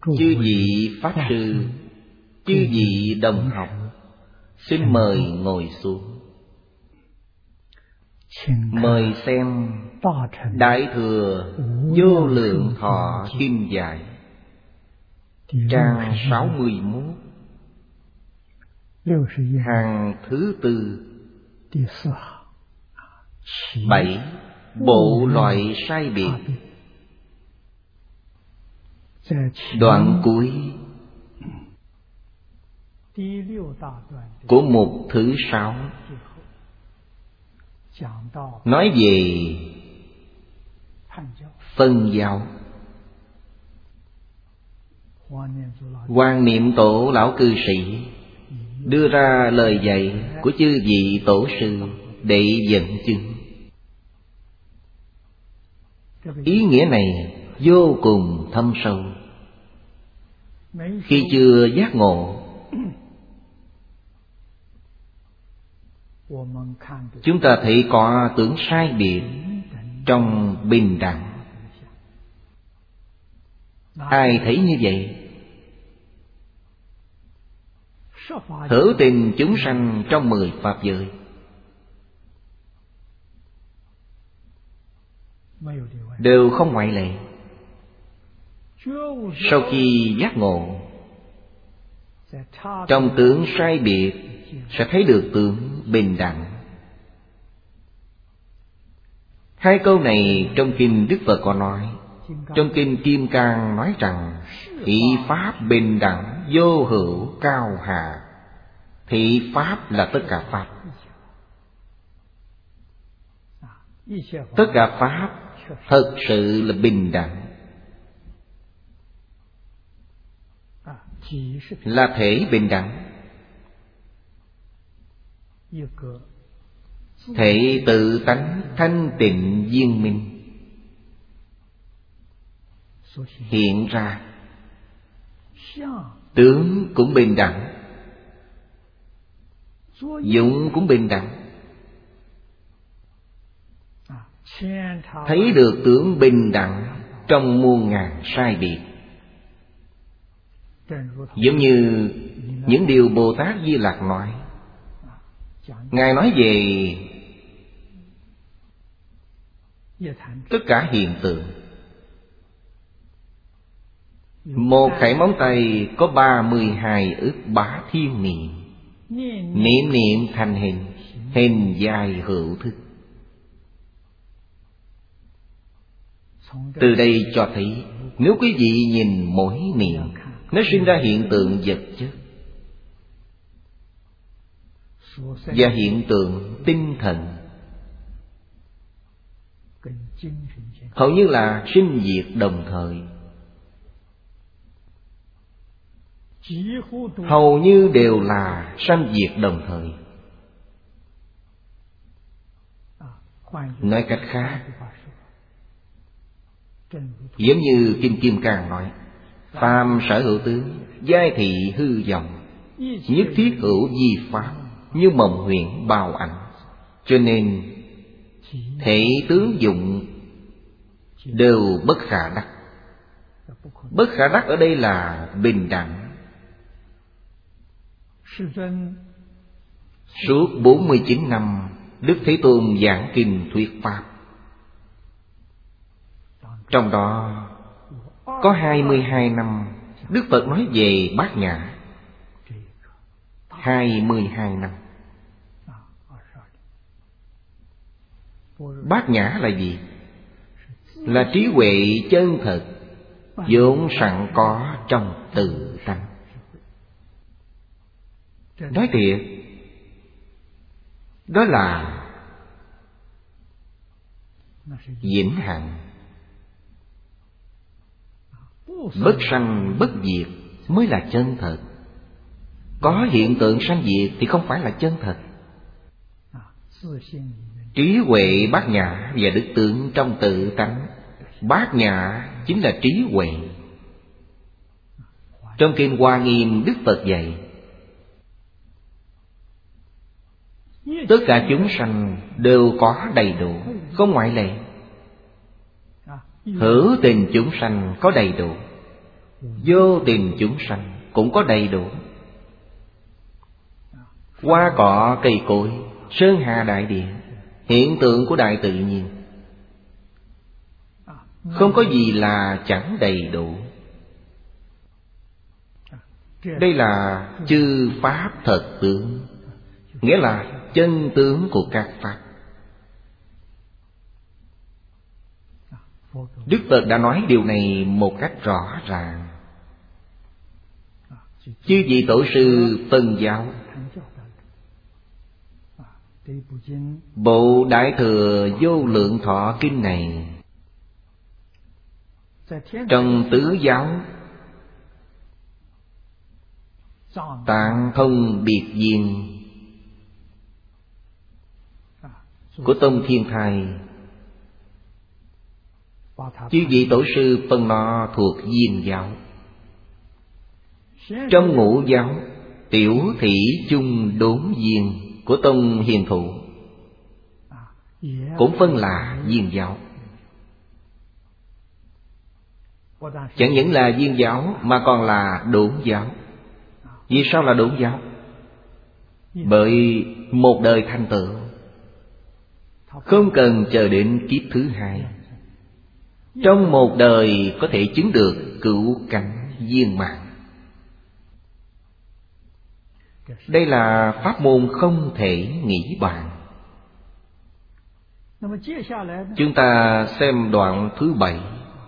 chư vị Pháp Sư, chư vị đồng học, xin mời ngồi xuống. Mời xem Đại Thừa Vô Lượng Thọ Kinh Giải, trang 61, hàng thứ tư, 7. Bộ loại sai biệt. Đoạn cuối của mục thứ 6 nói về phân giáo. Quan Niệm Tổ lão cư sĩ đưa ra lời dạy của chư vị tổ sư để dẫn chứng. Ý nghĩa này vô cùng thâm sâu. Khi chưa giác ngộ, chúng ta thấy có tưởng sai biệt trong bình đẳng. Ai thấy như vậy? Hữu tình chúng sanh trong 10 pháp giới, đều không ngoại lệ. Sau khi giác ngộ, trong tướng sai biệt sẽ thấy được tướng bình đẳng. Hai câu này trong kinh Đức Phật có nói. Trong kinh Kim Cang nói rằng thị pháp bình đẳng vô hữu cao hạ. Thị pháp là tất cả pháp. Tất cả pháp thật sự là bình đẳng, là thể bình đẳng. Thể tự tánh thanh tịnh viên minh hiện ra. Tướng cũng bình đẳng, dụng cũng bình đẳng. Thấy được tướng bình đẳng trong muôn ngàn sai biệt. Giống như những điều Bồ Tát Di Lặc nói. Ngài nói về tất cả hiện tượng. Một khẩy móng tay có 32 ức bá thiên niệm. Niệm niệm thành hình, hình dài hữu thức. Từ đây cho thấy, nếu quý vị nhìn mỗi niệm, nó sinh ra hiện tượng vật chất và hiện tượng tinh thần, hầu như là sinh diệt đồng thời. Hầu như đều là sanh diệt đồng thời. Nói cách khác, giống như Kinh Kim Cang nói, phàm sở hữu tướng, giai thị hư vọng, nhất thiết hữu vi pháp, như mộng huyễn bào ảnh. Cho nên thể tướng dụng đều bất khả đắc. Bất khả đắc ở đây là bình đẳng. Suốt 49 năm Đức Thế Tôn giảng kinh thuyết pháp, trong đó có 22 năm Đức Phật nói về Bát Nhã. 22 năm. Bát Nhã là gì? Là trí huệ chân thật vốn sẵn có trong tự tánh. Nói thiệt, đó là vĩnh hằng, bất sanh bất diệt mới là chân thật. Có hiện tượng sanh diệt thì không phải là chân thật. Trí huệ bát nhã và đức tướng trong tự tánh. Bát nhã chính là trí huệ. Trong kinh Hoa Nghiêm Đức Phật dạy, tất cả chúng sanh đều có đầy đủ, không ngoại lệ. Hữu tình chúng sanh có đầy đủ. vô tình chúng sanh cũng có đầy đủ. Hoa cỏ cây cối, sơn hà đại địa, hiện tượng của đại tự nhiên, không có gì là chẳng đầy đủ. Đây là chư pháp thật tướng, nghĩa là chân tướng của các pháp. Đức Phật đã nói điều này một cách rõ ràng. Chư vị tổ sư phân giáo, bộ Đại Thừa Vô Lượng Thọ Kinh này, trong Tứ Giáo Tạng Thông Biệt Viên của Tông Thiên Thai, chư vị tổ sư phân nó thuộc Viên giáo. Trong Ngũ giáo, Tiểu Thị Chung Đốn Viên của Tông Hiền Thụ cũng phân là Viên giáo. Chẳng những là Viên giáo mà còn là Đốn giáo. Vì sao là Đốn giáo? Bởi một đời thành tựu, không cần chờ đến kiếp thứ hai. Trong một đời có thể chứng được cửu cảnh viên mãn. Đây là pháp môn không thể nghĩ bàn. Chúng ta xem đoạn thứ 7,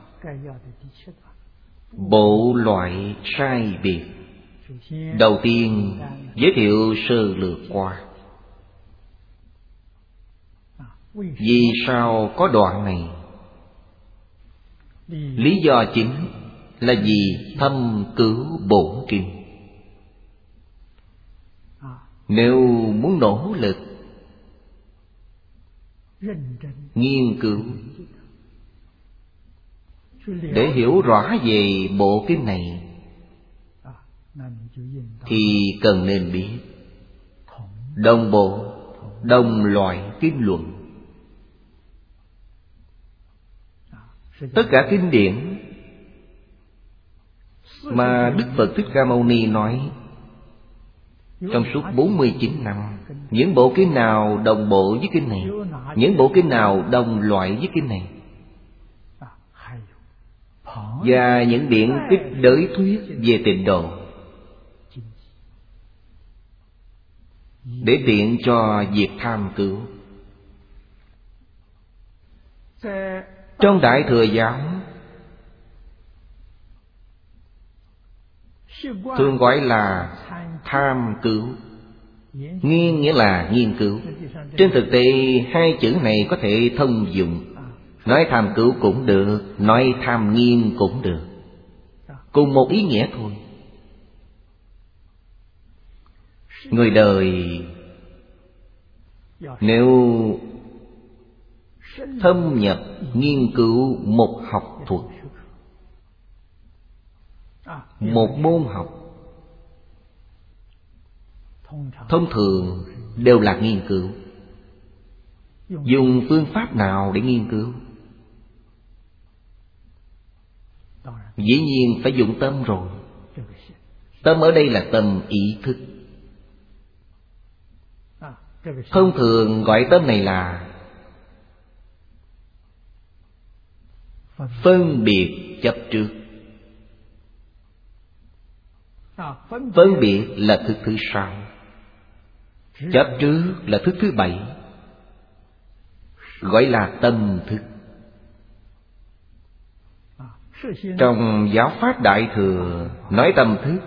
bộ loại sai biệt. Đầu tiên giới thiệu sơ lược qua. Vì sao có đoạn này? Lý do chính là vì thâm cứu bổn kinh. Nếu muốn nỗ lực nghiên cứu để hiểu rõ về bộ kinh này, thì cần nên biết đồng bộ, đồng loại kinh luận. Tất cả kinh điển mà Đức Phật Thích Ca Mâu Ni nói trong suốt 49 năm, những bộ kinh nào đồng bộ với kinh này, những bộ kinh nào đồng loại với kinh này, và những điển tích đới thuyết về tịnh độ, để tiện cho việc tham cứu. Trong Đại Thừa giáo thường gọi là tham cứu. Nghiên nghĩa là nghiên cứu. Trên thực tế hai chữ này có thể thông dụng. Nói tham cứu cũng được, nói tham nghiên cũng được, cùng một ý nghĩa thôi. Người đời nếu thâm nhập nghiên cứu một học thuật, một môn học, thông thường đều là nghiên cứu. Dùng phương pháp nào để nghiên cứu? Dĩ nhiên phải dùng tâm rồi. Tâm ở đây là tâm ý thức. Thông thường gọi tâm này là phân biệt chấp trước. Phân biệt là thức thứ 6, chấp trước là thức thứ 7, gọi là tâm thức. Trong giáo pháp Đại Thừa nói tâm thức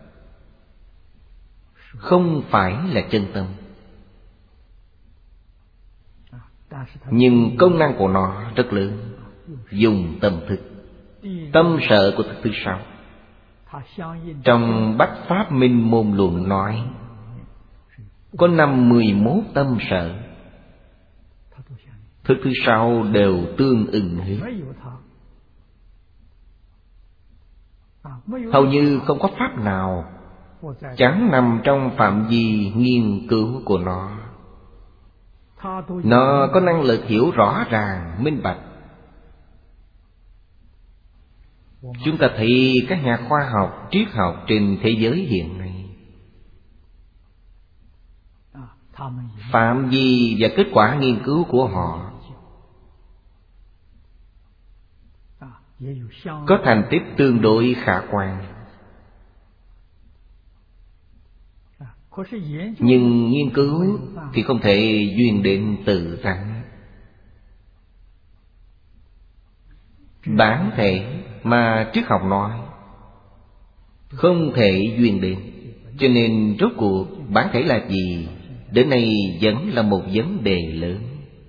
không phải là chân tâm, nhưng công năng của nó rất lớn. Dùng tâm thức, tâm sở của thức thứ 6. Trong Bách Pháp Minh Môn Luận nói có 51 tâm sở. Thức thứ 6 đều tương ứng hết. Hầu như không có pháp nào chẳng nằm trong phạm vi nghiên cứu của nó. Nó có năng lực hiểu rõ ràng, minh bạch. Chúng ta thấy các nhà khoa học, triết học trên thế giới hiện nay, phạm vi và kết quả nghiên cứu của họ có thành tích tương đối khả quan. Nhưng nghiên cứu thì không thể duyên đến tự tánh. Bản thể mà triết học nói không thể duyên đến. Cho nên rốt cuộc bản thể là gì? Đến nay vẫn là một vấn đề lớn.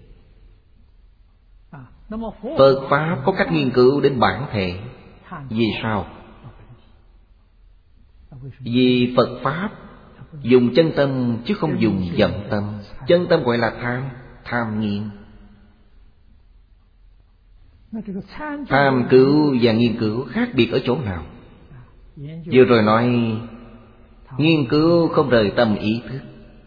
Phật Pháp có cách nghiên cứu đến bản thể. Vì sao? Vì Phật Pháp dùng chân tâm chứ không dùng vọng tâm. Chân tâm gọi là tham, tham nghiên. Tham cứu và nghiên cứu khác biệt ở chỗ nào? Vừa rồi nói nghiên cứu không rời tâm ý thức.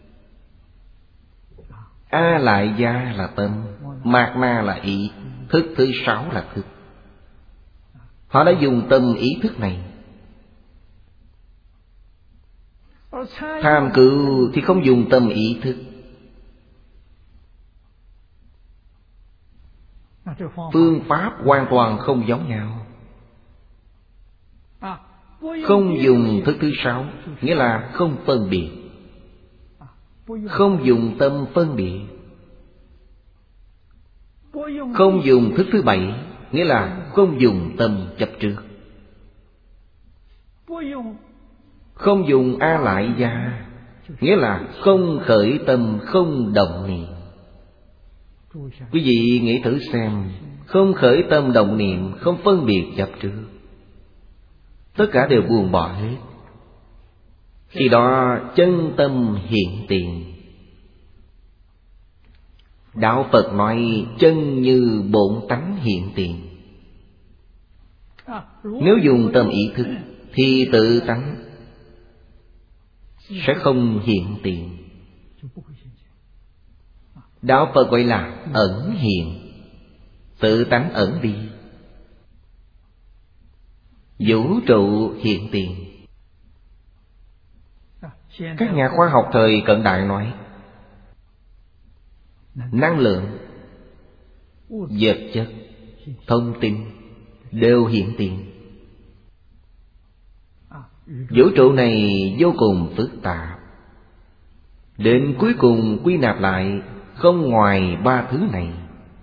A lại gia là tâm, mạt na là ý, thức thứ sáu là thức. Họ đã dùng tâm ý thức này. Tham cứu thì không dùng tâm ý thức. Phương pháp hoàn toàn không giống nhau. Không dùng thức thứ sáu nghĩa là không phân biệt. Không dùng tâm phân biệt. Không dùng thức thứ bảy nghĩa là không dùng tâm chấp trước. Không dùng a lại gia nghĩa là không khởi tâm, không động niệm. Quý vị nghĩ thử xem, không khởi tâm động niệm, không phân biệt chấp trước, tất cả đều buông bỏ hết. Khi đó chân tâm hiện tiền. Đạo Phật nói chân như bổn tánh hiện tiền. Nếu dùng tâm ý thức thì tự tánh sẽ không hiện tiền. Đạo Phật gọi là ẩn hiện. Tự tánh ẩn đi, vũ trụ hiện tiền. Các nhà khoa học thời cận đại nói năng lượng, vật chất, thông tin đều hiện tiền. Vũ trụ này vô cùng phức tạp. Đến cuối cùng quy nạp lại không ngoài ba thứ này: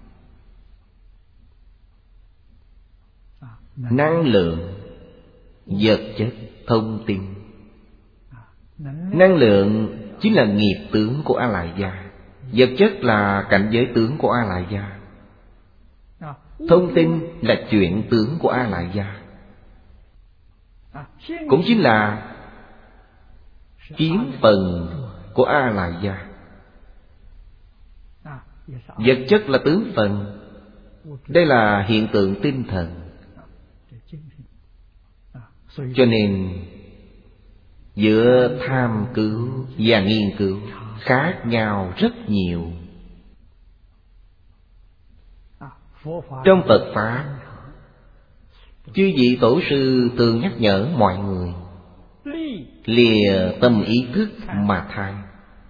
năng lượng, vật chất, thông tin. Năng lượng chính là nghiệp tướng của A Lại Gia. Vật chất là cảnh giới tướng của A Lại Gia. Thông tin là chuyện tướng của A Lại Gia, cũng chính là kiến phần của A Lại Gia. Vật chất là tướng phần. Đây là hiện tượng tinh thần. Cho nên giữa tham cứu và nghiên cứu khác nhau rất nhiều. Trong Phật Pháp, chư vị tổ sư thường nhắc nhở mọi người lìa tâm ý thức mà tham.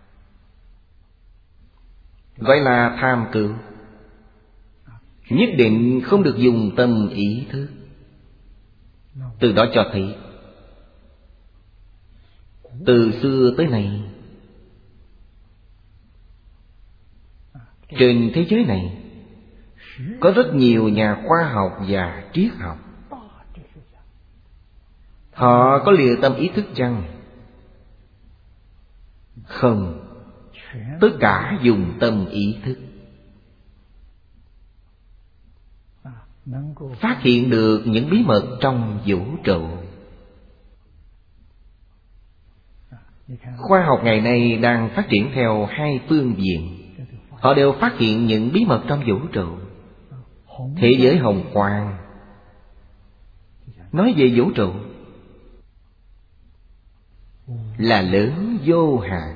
Gọi là tham cứu. Nhất định không được dùng tâm ý thức. Từ đó cho thấy từ xưa tới nay trên thế giới này có rất nhiều nhà khoa học và triết học. Họ có lìa tâm ý thức chăng? Không. Tất cả dùng tâm ý thức. Phát hiện được những bí mật trong vũ trụ. Khoa học ngày nay đang phát triển theo hai phương diện. Họ đều phát hiện những bí mật trong vũ trụ. Thế giới hồng quang nói về vũ trụ là lớn vô hạn.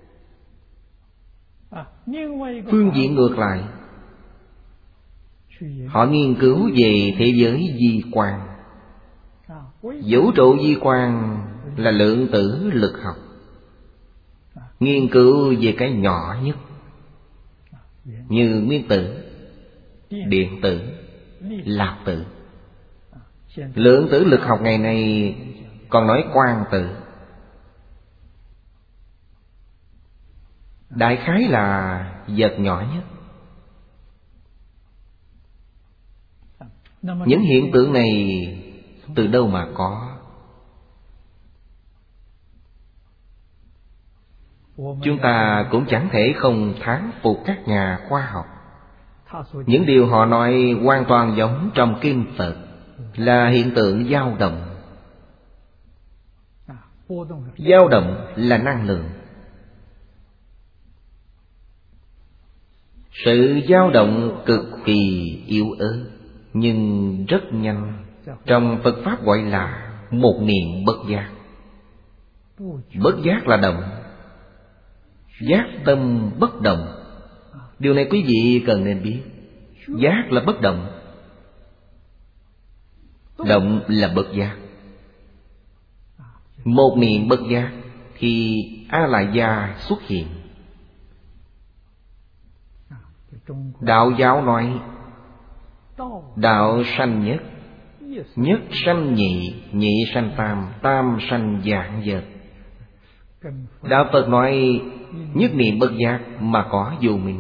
Phương diện ngược lại, họ nghiên cứu về thế giới di quan. Vũ trụ di quan là lượng tử lực học, nghiên cứu về cái nhỏ nhất, như nguyên tử, điện tử, lạc tử. Lượng tử lực học ngày nay còn nói quang tử. Đại khái là vật nhỏ nhất. Những hiện tượng này từ đâu mà có? Chúng ta cũng chẳng thể không thán phục các nhà khoa học. Những điều họ nói hoàn toàn giống trong kinh Phật, là hiện tượng dao động. Dao động là năng lượng. Sự dao động cực kỳ yếu ớt, nhưng rất nhanh. Trong Phật Pháp gọi là một niệm bất giác. Bất giác là động, giác tâm bất động. Điều này quý vị cần nên biết. Giác là bất động, động là bất giác. Một niệm bất giác thì A-la gia xuất hiện. Đạo giáo nói đạo sanh nhất, nhất sanh nhị, nhị sanh tam, tam sanh vạn vật. Đạo Phật nói nhất niệm bất giác mà có vô minh.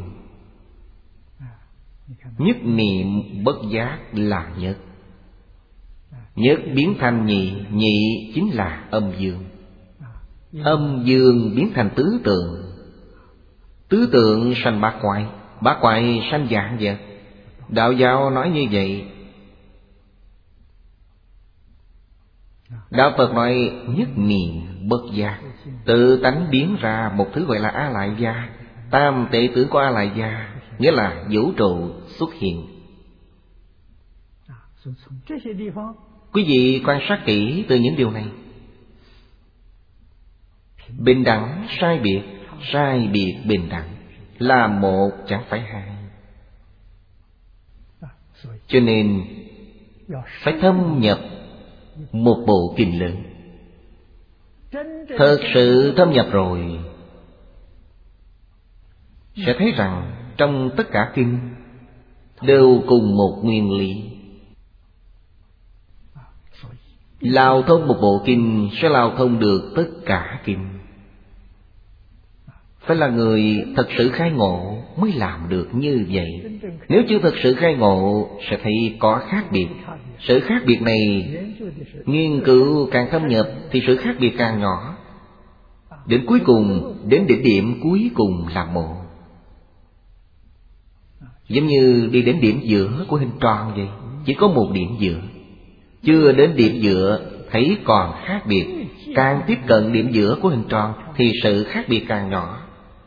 Nhất niệm bất giác là nhất. Nhất biến thành nhị, nhị chính là âm dương. Âm dương biến thành tứ tượng, tứ tượng sanh bát quái, bát quái sanh vạn vật. Đạo giáo nói như vậy. Đạo Phật nói nhất niệm bất giác, tự tánh biến ra một thứ gọi là A-lại gia. Tam tệ tử của A-lại gia nghĩa là vũ trụ xuất hiện. Quý vị quan sát kỹ từ những điều này. Bình đẳng sai biệt, sai biệt bình đẳng, là một chẳng phải hai. Cho nên phải thâm nhập một bộ kinh lớn. Thật sự thâm nhập rồi sẽ thấy rằng trong tất cả kinh đều cùng một nguyên lý. Lao thông một bộ kinh sẽ lao thông được tất cả kinh. Phải là người thật sự khai ngộ mới làm được như vậy. Nếu chưa thật sự khai ngộ sẽ thấy có khác biệt. Sự khác biệt này nghiên cứu càng thâm nhập thì sự khác biệt càng nhỏ. Đến cuối cùng, đến đỉnh điểm cuối cùng là một. Giống như đi đến điểm giữa của hình tròn vậy. Chỉ có một điểm giữa. Chưa đến điểm giữa thấy còn khác biệt. Càng tiếp cận điểm giữa của hình tròn thì sự khác biệt càng nhỏ.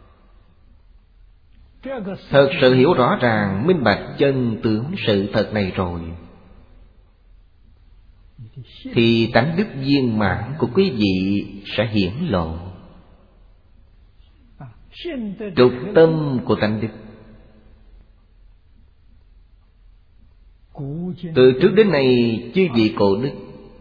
Thật sự hiểu rõ ràng, minh bạch chân tướng sự thật này rồi thì tánh đức viên mãn của quý vị sẽ hiển lộ. Trục tâm của tánh đức. Từ trước đến nay chư vị cổ đức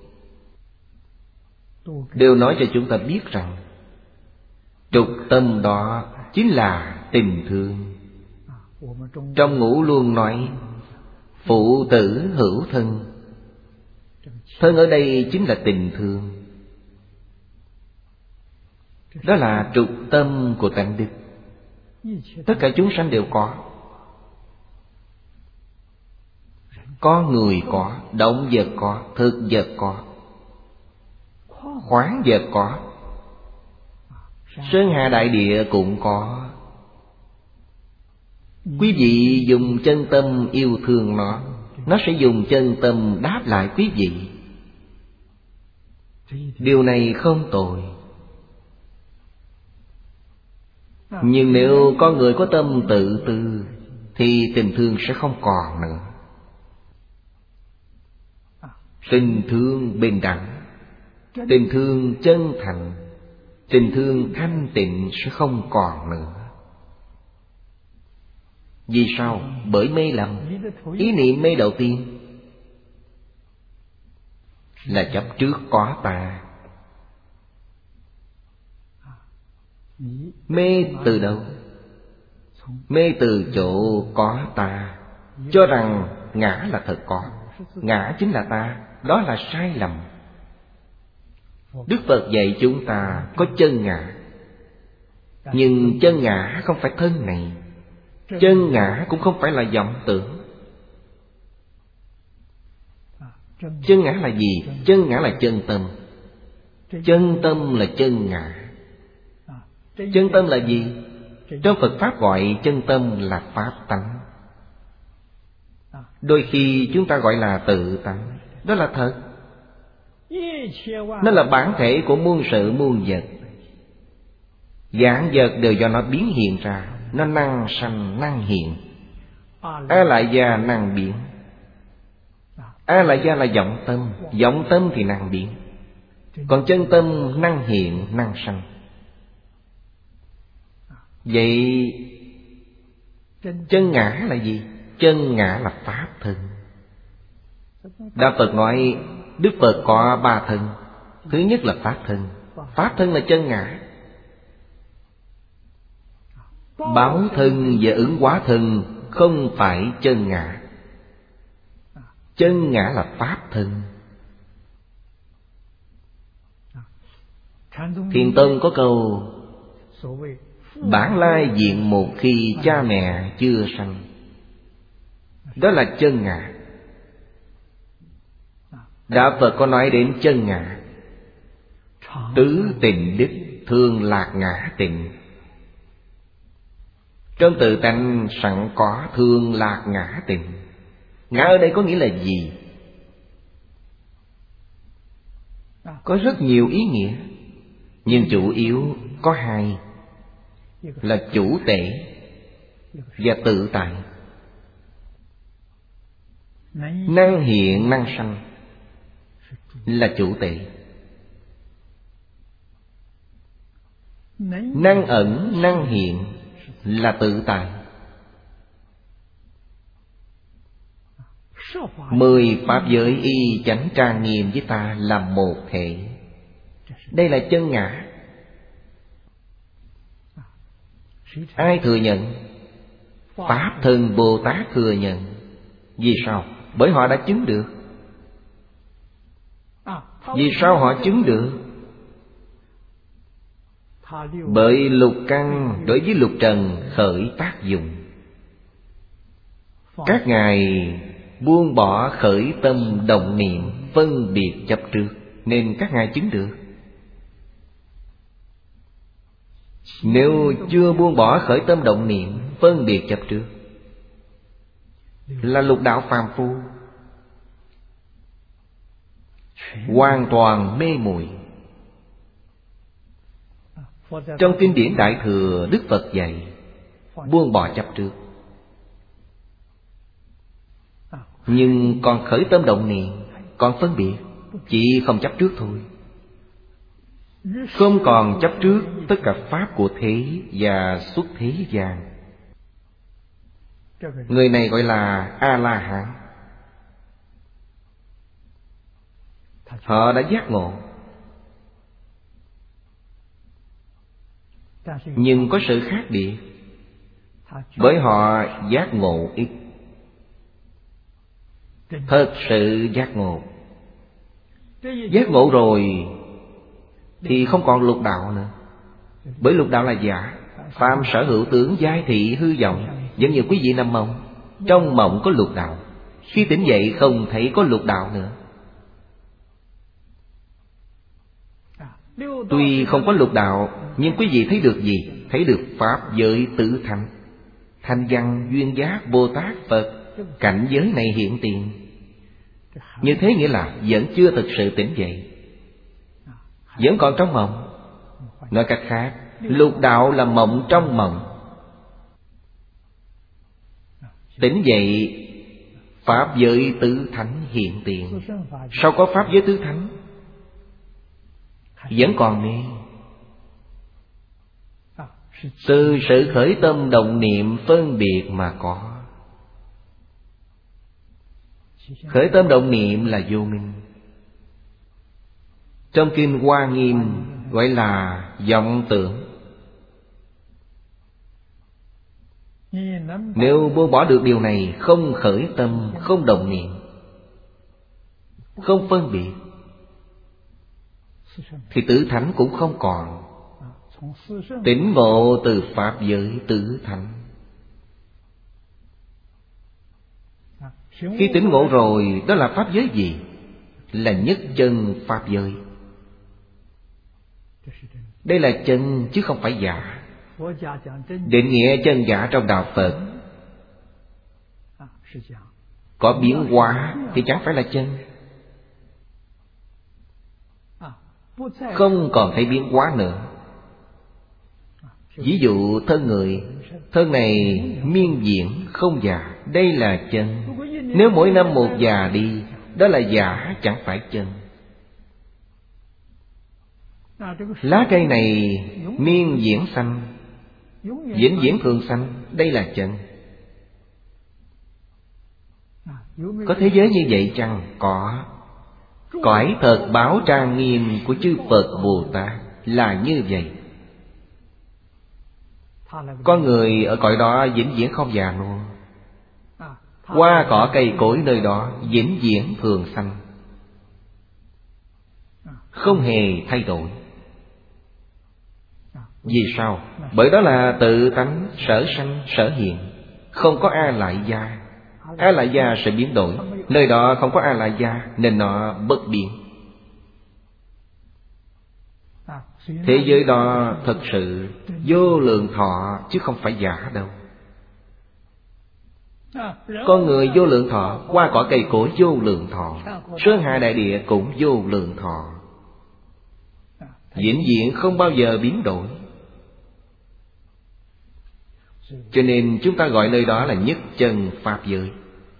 đều nói cho chúng ta biết rằng trục tâm đó chính là tình thương. Trong Ngũ Luân nói phụ tử hữu thân. Thân ở đây chính là tình thương. Đó là trục tâm của tánh đức. Tất cả chúng sanh đều có. Con người có, động vật có, thực vật có, khoáng vật có, sơn hà đại địa cũng có. Quý vị dùng chân tâm yêu thương nó sẽ dùng chân tâm đáp lại quý vị. Điều này không tồi. Nhưng nếu con người có tâm tự tư thì tình thương sẽ không còn nữa. Tình thương bình đẳng, tình thương chân thành, tình thương thanh tịnh sẽ không còn nữa. Vì sao? Bởi mê lầm. Ý niệm mê đầu tiên là chấp trước có ta. Mê từ đâu? Mê từ chỗ có ta, cho rằng ngã là thật có, ngã chính là ta. Đó là sai lầm. Đức Phật dạy chúng ta có chân ngã, nhưng chân ngã không phải thân này, chân ngã cũng không phải là vọng tưởng. Chân ngã là gì? Chân ngã là chân tâm. Chân tâm là chân ngã. Chân tâm là gì? Trong Phật Pháp gọi chân tâm là Pháp tánh. Đôi khi chúng ta gọi là tự tánh. Đó là thật. Nó là bản thể của muôn sự muôn vật. Vạn vật đều do nó biến hiện ra. Nó năng sanh năng hiện. A lại gia năng biến. A lại gia là vọng tâm. Vọng tâm thì năng biến. Còn chân tâm năng hiện năng sanh. Vậy chân ngã là gì? Chân ngã là Pháp thân. Đạo Phật nói Đức Phật có ba thân. Thứ nhất là Pháp thân. Pháp thân là chân ngã. Báo thân và ứng hóa thân không phải chân ngã. Chân ngã là Pháp thân. Thiền Tông có câu bản lai diện một khi cha mẹ chưa sanh. Đó là chân ngã. Đạo Phật có nói đến chân ngã. Tứ tình đức thường lạc ngã tịnh. Trong tự tánh sẵn có thường lạc ngã tịnh. Ngã ở đây có nghĩa là gì? Có rất nhiều ý nghĩa, nhưng chủ yếu có hai, là chủ tể và tự tại. Năng hiện năng sanh là chủ tể. Năng ẩn năng hiện là tự tại. 10 pháp giới y chánh trang nghiêm với ta là một thể. Đây là chân ngã. Ai thừa nhận? Pháp thân Bồ Tát thừa nhận. Vì sao? Bởi họ đã chứng được. Vì sao họ chứng được? Bởi lục căn đối với lục trần khởi tác dụng. Các ngài buông bỏ khởi tâm động niệm phân biệt chấp trước, nên các ngài chứng được. Nếu chưa buông bỏ khởi tâm động niệm phân biệt chấp trước, là lục đạo phàm phu, hoàn toàn mê muội. Trong kinh điển Đại Thừa, Đức Phật dạy buông bỏ chấp trước, nhưng còn khởi tâm động niệm, còn phân biệt, chỉ không chấp trước thôi. Không còn chấp trước tất cả pháp của thế và xuất thế gian. Người này gọi là A-la-hán. Họ đã giác ngộ, nhưng có sự khác biệt. Bởi họ giác ngộ ít. Thật sự giác ngộ, giác ngộ rồi thì không còn lục đạo nữa. Bởi lục đạo là giả. Phàm sở hữu tướng giai thị hư vọng. Giống như quý vị nằm mộng, trong mộng có lục đạo, khi tỉnh dậy không thấy có lục đạo nữa. Tuy không có lục đạo, nhưng quý vị thấy được gì? Thấy được pháp giới tứ thánh, thanh văn, duyên giác, Bồ Tát, Phật. Cảnh giới này hiện tiền. Như thế nghĩa là vẫn chưa thực sự tỉnh dậy, vẫn còn trong mộng. Nói cách khác, lục đạo là mộng trong mộng. Tỉnh dậy, pháp giới tứ thánh hiện tiền. Sao có pháp giới tứ thánh? Vẫn còn mê. Từ sự khởi tâm động niệm phân biệt mà có. Khởi tâm động niệm là vô minh. Trong Kinh Hoa Nghiêm gọi là vọng tưởng. Nếu buông bỏ được điều này, không khởi tâm, không động niệm, không phân biệt, thì tứ thánh cũng không còn. Tỉnh ngộ từ pháp giới tứ thánh. Khi tỉnh ngộ rồi, đó là pháp giới gì? Là nhất chân pháp giới. Đây là chân chứ không phải giả. Định nghĩa chân giả trong đạo Phật có biến hóa thì chẳng phải là chân. Không còn thấy biến hóa nữa. Ví dụ thân người, thân này miên diễn không già, đây là chân. Nếu mỗi năm một già đi, đó là giả, chẳng phải chân. Lá cây này miên diễn xanh, vĩnh viễn thường xanh, đây là chân. Có thế giới như vậy chăng? Có. Cõi thật báo trang nghiêm của chư Phật Bồ Tát là như vậy. Con người ở cõi đó vĩnh viễn không già nua. Hoa cỏ cây cối nơi đó vĩnh viễn thường xanh, không hề thay đổi. Vì sao? Bởi đó là tự tánh sở sanh sở hiện, không có a lại gia. A lại gia sẽ biến đổi. Nơi đó không có a lại gia nên nó bất biến. Thế giới đó thật sự vô lượng thọ chứ không phải giả đâu. Con người vô lượng thọ, hoa cỏ cây cối vô lượng thọ, sơn hà đại địa cũng vô lượng thọ, vĩnh viễn không bao giờ biến đổi. Cho nên chúng ta gọi nơi đó là nhất chân pháp giới.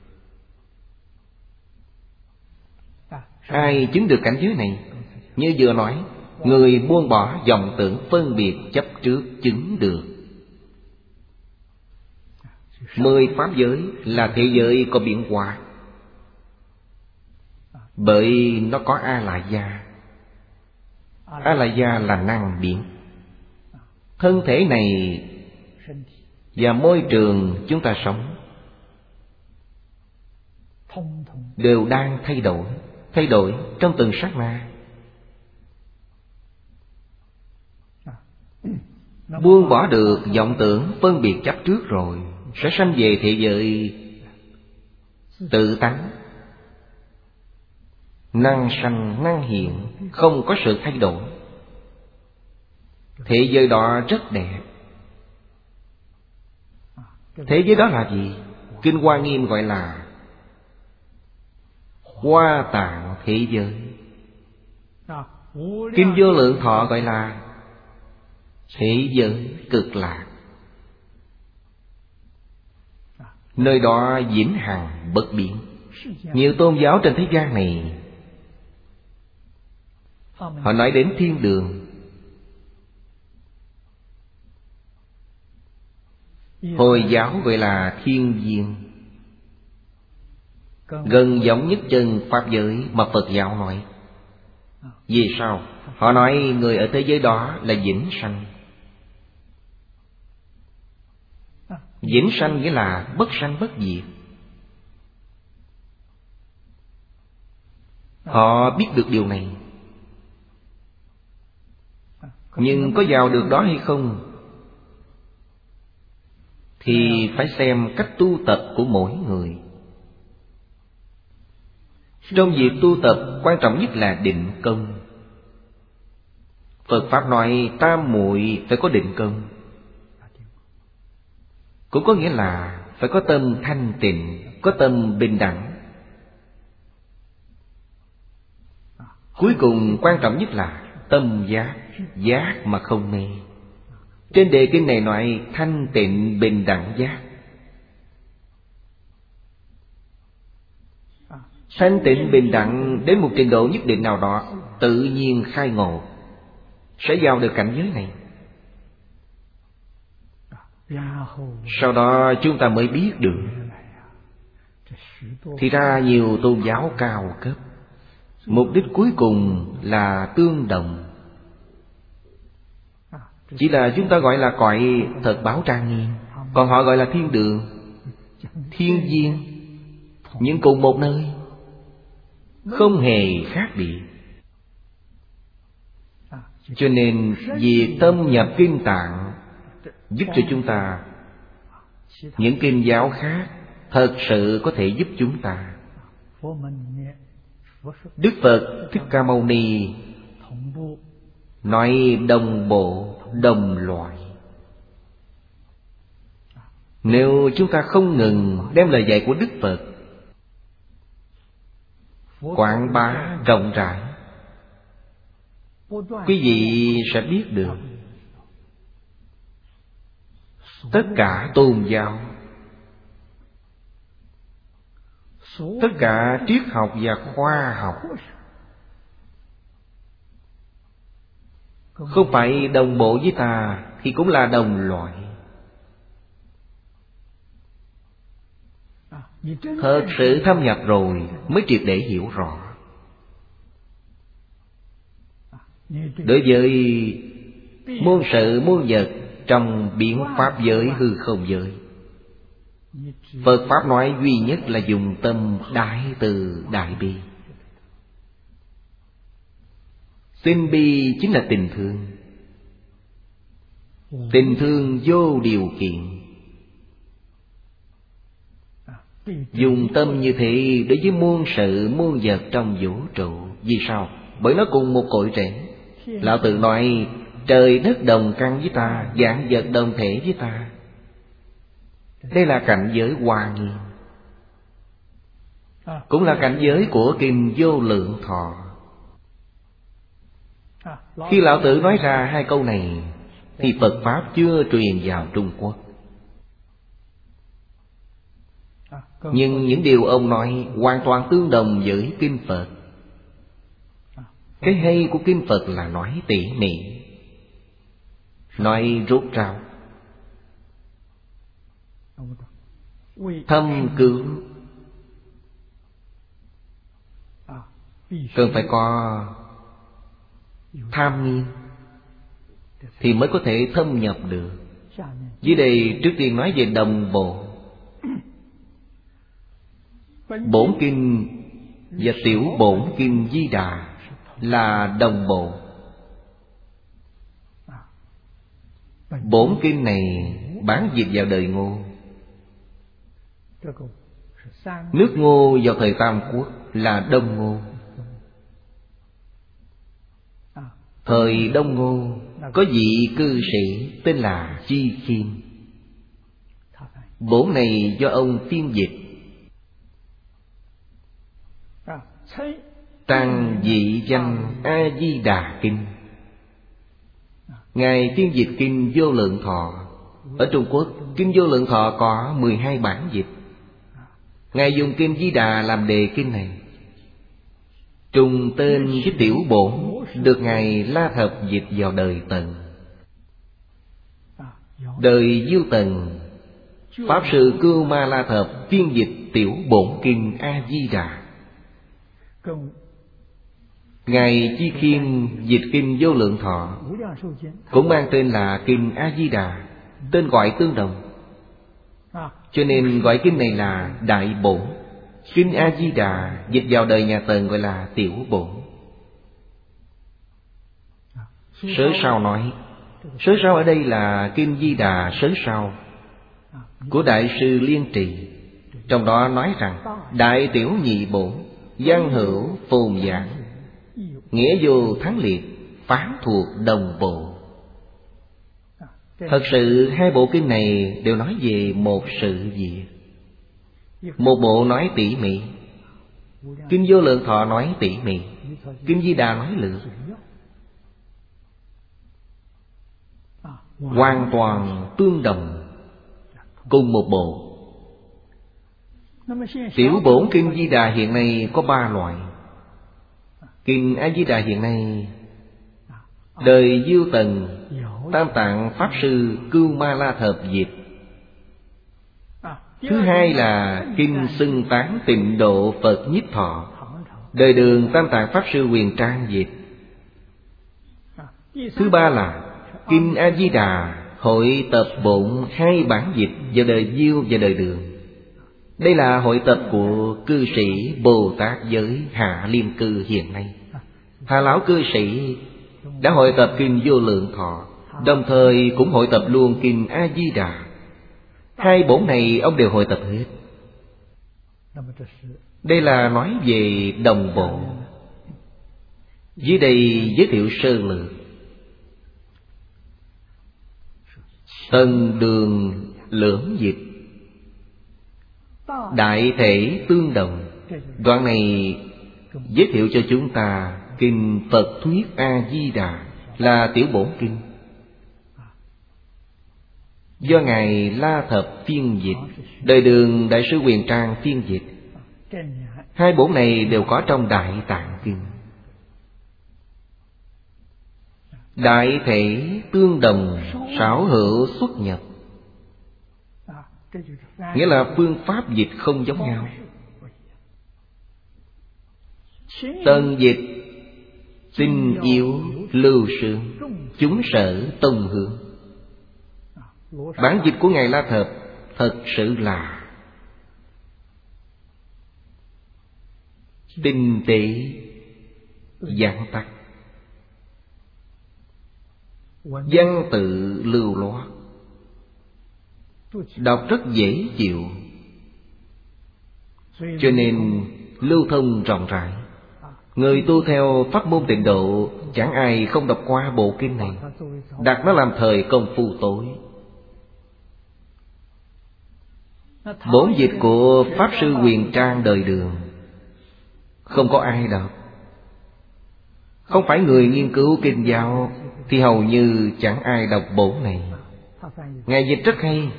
Ai chứng được cảnh giới này? Như vừa nói, người buông bỏ vọng tưởng phân biệt chấp trước chứng được. 10 pháp giới là thế giới có biến hóa, bởi nó có a la gia. A la gia là năng biến. Thân thể này và môi trường chúng ta sống đều đang thay đổi trong từng sát na. Buông bỏ được vọng tưởng phân biệt chấp trước rồi, sẽ sanh về thế giới tự tánh, năng sanh năng hiện, không có sự thay đổi. Thế giới đó rất đẹp. Thế giới đó là gì? Kinh Hoa Nghiêm gọi là Hoa Tạng thế giới. Kinh Vô Lượng Thọ gọi là thế giới cực lạc. Nơi đó vĩnh hằng bất biến. Nhiều tôn giáo trên thế gian này họ nói đến thiên đường. Hồi giáo gọi là thiên viên, gần giống nhất chân pháp giới mà Phật giáo nói. Vì sao? Họ nói người ở thế giới đó là vĩnh sanh. Vĩnh sanh nghĩa là bất sanh bất diệt. Họ biết được điều này. Nhưng có vào được đó hay không thì phải xem cách tu tập của mỗi người. Trong việc tu tập quan trọng nhất là định công. Phật Pháp nói tam muội phải có định công, cũng có nghĩa là phải có tâm thanh tịnh, có tâm bình đẳng. Cuối cùng quan trọng nhất là tâm giác, giác mà không mê. Trên đề kinh này nói thanh tịnh bình đẳng giác. Thanh tịnh bình đẳng đến một trình độ nhất định nào đó, tự nhiên khai ngộ, sẽ vào được cảnh giới này. Sau đó chúng ta mới biết được, thì ra nhiều tôn giáo cao cấp Mục đích cuối cùng là tương đồng. Chỉ là chúng ta gọi là cõi thật báo trang nghiêm, còn họ gọi là thiên đường, thiên viên, nhưng cùng một nơi, không hề khác biệt. Cho nên việc thâm nhập kinh Tạng giúp cho chúng ta, những kinh giáo khác thật sự có thể giúp chúng ta. Đức Phật Thích Ca Mâu Ni nói đồng bộ, đồng loại. Nếu chúng ta không ngừng đem lời dạy của Đức Phật quảng bá rộng rãi, quý vị sẽ biết được tất cả tôn giáo, tất cả triết học và khoa học không phải đồng bộ với ta thì cũng là đồng loại. Thật sự thâm nhập rồi mới triệt để hiểu rõ. Đối với muôn sự muôn vật trong biến pháp giới hư không giới, Phật Pháp nói duy nhất là dùng tâm đại từ đại bi. Tinh bi chính là tình thương. Tình thương vô điều kiện. Dùng tâm như thế đối với muôn sự muôn vật trong vũ trụ. Vì sao? Bởi nó cùng một cội rễ. Lão Tử nói trời đất đồng căn với ta, vạn vật đồng thể với ta. Đây là cảnh giới Hoa Nghiêm, cũng là cảnh giới của Kinh Vô Lượng Thọ. Khi Lão Tử nói ra hai câu này thì Phật Pháp chưa truyền vào Trung Quốc. Nhưng những điều ông nói hoàn toàn tương đồng với Kinh Phật. Cái hay của Kinh Phật là nói tỉ mỉ, nói rốt ráo, thâm cứu. Cần phải có tham nghiên thì mới có thể thâm nhập được. Dưới đây trước tiên nói về đồng bộ. Bổn kinh và tiểu bổn kinh Di Đà là đồng bộ. Bổn kinh này bán dịch vào đời Ngô. Nước Ngô vào thời Tam Quốc là Đông Ngô. Thời Đông Ngô có vị cư sĩ tên là Chi Khiêm. Bổn này do ông phiên dịch. Tăng dị danh A-di-đà kinh. Ngài phiên dịch Kinh Vô Lượng Thọ. Ở Trung Quốc, Kinh Vô Lượng Thọ có 12 bản dịch. Ngài dùng Kinh Di Đà làm đề kinh này. Trùng tên với tiểu bổn, được Ngài La Thập dịch vào đời Tần. Đời Diêu Tần, Pháp Sư Cưu Ma La Thập phiên dịch tiểu bổn Kinh A-di-đà. Ngài Chi Khiêm dịch Kinh Vô Lượng Thọ cũng mang tên là Kinh A-di-đà, tên gọi tương đồng. Cho nên gọi kinh này là Đại Bổn. Kinh A-di-đà dịch vào đời nhà Tần gọi là Tiểu Bổn. Sớ Sao nói, Sớ Sao ở đây là Kinh Di Đà Sớ Sao của Đại sư Liên Trì. Trong đó nói rằng Đại Tiểu Nhị Bổn, văn hữu phồn giảng, nghĩa vô thắng liệt, phán thuộc đồng bộ. Thật sự hai bộ kinh này đều nói về một sự việc. Một bộ nói tỉ mỉ, Kinh Vô Lượng Thọ nói tỉ mỉ, Kinh Di Đà nói lược. Hoàn toàn tương đồng, cùng một bộ. Tiểu bổn Kinh Di Đà hiện nay có 3 loại. Kinh A-di-đà hiện nay đời Diêu Tần, Tam Tạng Pháp Sư Cưu Ma La Thập dịch. Thứ hai là Kinh Xưng Tán Tịnh Độ Phật Nhiếp Thọ Đời Đường Tam Tạng Pháp Sư Huyền Trang dịch. Thứ ba là Kinh A Di Đà hội tập bổn hai bản dịch vào đời Diêu và đời Đường. Đây là hội tập của cư sĩ Bồ Tát giới Hạ Liêm Cư hiện nay. Hà Lão cư sĩ đã hội tập Kinh Vô Lượng Thọ, đồng thời cũng hội tập luôn Kinh A Di Đà. Hai bổn này ông đều hội tập hết. Đây là nói về đồng bộ. Dưới đây giới thiệu sơ lược. Tân Đường lưỡng dịch, đại thể tương đồng. Đoạn này giới thiệu cho chúng ta Kinh Phật Thuyết A Di Đà là tiểu bổn kinh, do Ngài La Thập phiên dịch, đời Đường Đại sư Huyền Trang phiên dịch. Hai bổn này đều có trong Đại Tạng Kinh. Đại thể tương đồng, xảo hữu xuất nhập, nghĩa là phương pháp dịch không giống nhau. Tân dịch tinh yếu lưu sướng, chúng sở tông hướng. Bản dịch của Ngài La Thập thật sự là tinh tế giản tắc, văn tự lưu loát, đọc rất dễ chịu, cho nên lưu thông rộng rãi. Người tu theo pháp môn Tịnh Độ chẳng ai không đọc qua bộ kinh này, đặt nó làm thời công phu tối. Bổn dịch của Pháp Sư Huyền Trang đời Đường không có ai đọc. Không phải người nghiên cứu kinh giáo thì hầu như chẳng ai đọc bổn này. Ngài dịch rất hay.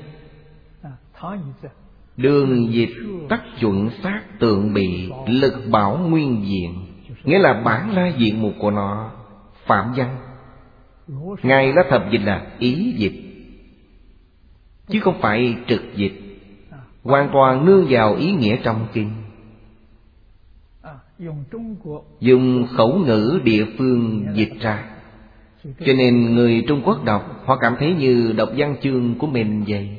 Đường dịch tắc chuẩn xác tượng bị, lực bảo nguyên diện, nghĩa là bản la diện mục của nó phạm văn. Ngài La Thập dịch là ý dịch, chứ không phải trực dịch, hoàn toàn nương vào ý nghĩa trong kinh, dùng khẩu ngữ địa phương dịch ra. Cho nên người Trung Quốc đọc, họ cảm thấy như đọc văn chương của mình vậy.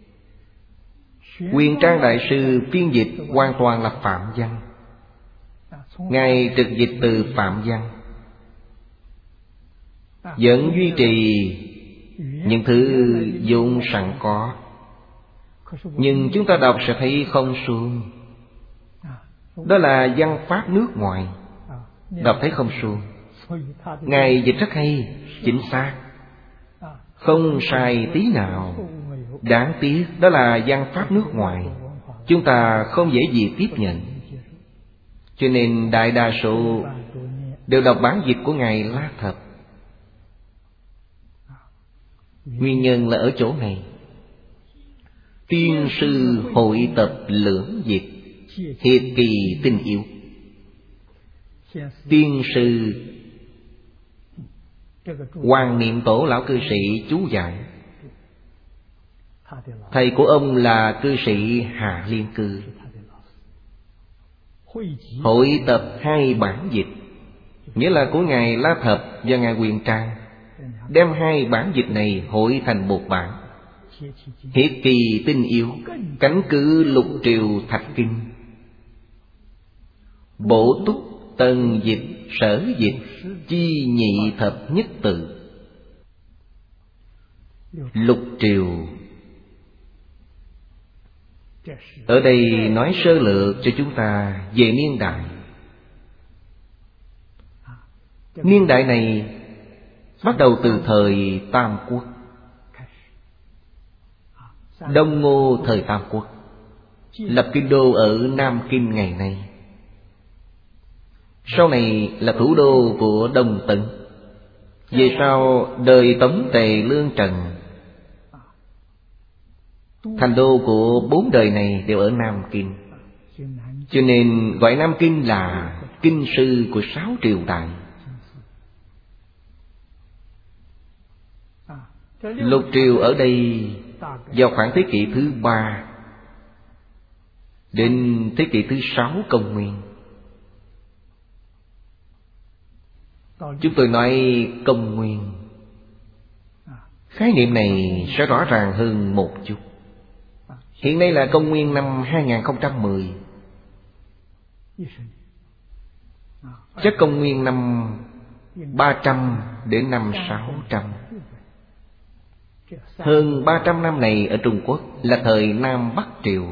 Huyền Trang Đại sư phiên dịch hoàn toàn là phạm văn, Ngài trực dịch từ phạm văn, vẫn duy trì những thứ vốn sẵn có, nhưng chúng ta đọc sẽ thấy không suông. Đó là văn pháp nước ngoài, đọc thấy không suông. Ngài dịch rất hay, chính xác, không sai tí nào. Đáng tiếc đó là văn pháp nước ngoài, chúng ta không dễ gì tiếp nhận. Cho nên đại đa số đều đọc bản dịch của Ngài La Thập. Nguyên nhân là ở chỗ này. Tiên sư hội tập lưỡng dịch, hiệp kỳ tinh yếu. Tiên sư Hoàng Niệm Tổ lão cư sĩ chú giải. Thầy của ông là cư sĩ Hạ Liên Cư. Hội tập hai bản dịch, nghĩa là của Ngài La Thập và Ngài Huyền Trang, đem hai bản dịch này hội thành một bản. Hiệp kỳ tinh yếu, cánh cứ lục triều thạch kinh. Bổ túc tân dịch sở dịch, chi nhị thập nhất tự. Lục triều ở đây nói sơ lược cho chúng ta về niên đại. Niên đại này bắt đầu từ thời Tam Quốc, Đông Ngô thời Tam Quốc, lập kinh đô ở Nam Kinh ngày nay. Sau này là thủ đô của Đông Tấn. Về sau đời Tống Tề Lương Trần, thành đô của bốn đời này đều ở Nam Kinh. Cho nên gọi Nam Kinh là kinh sư của 6 triều đại. Lục triều ở đây vào khoảng thế kỷ thứ 3 đến thế kỷ thứ 6 công nguyên. Chúng tôi nói công nguyên. Khái niệm này sẽ rõ ràng hơn một chút. Hiện nay là công nguyên năm 2010. Chắc công nguyên năm 300 đến năm 600. Hơn 300 năm này ở Trung Quốc là thời Nam Bắc Triều.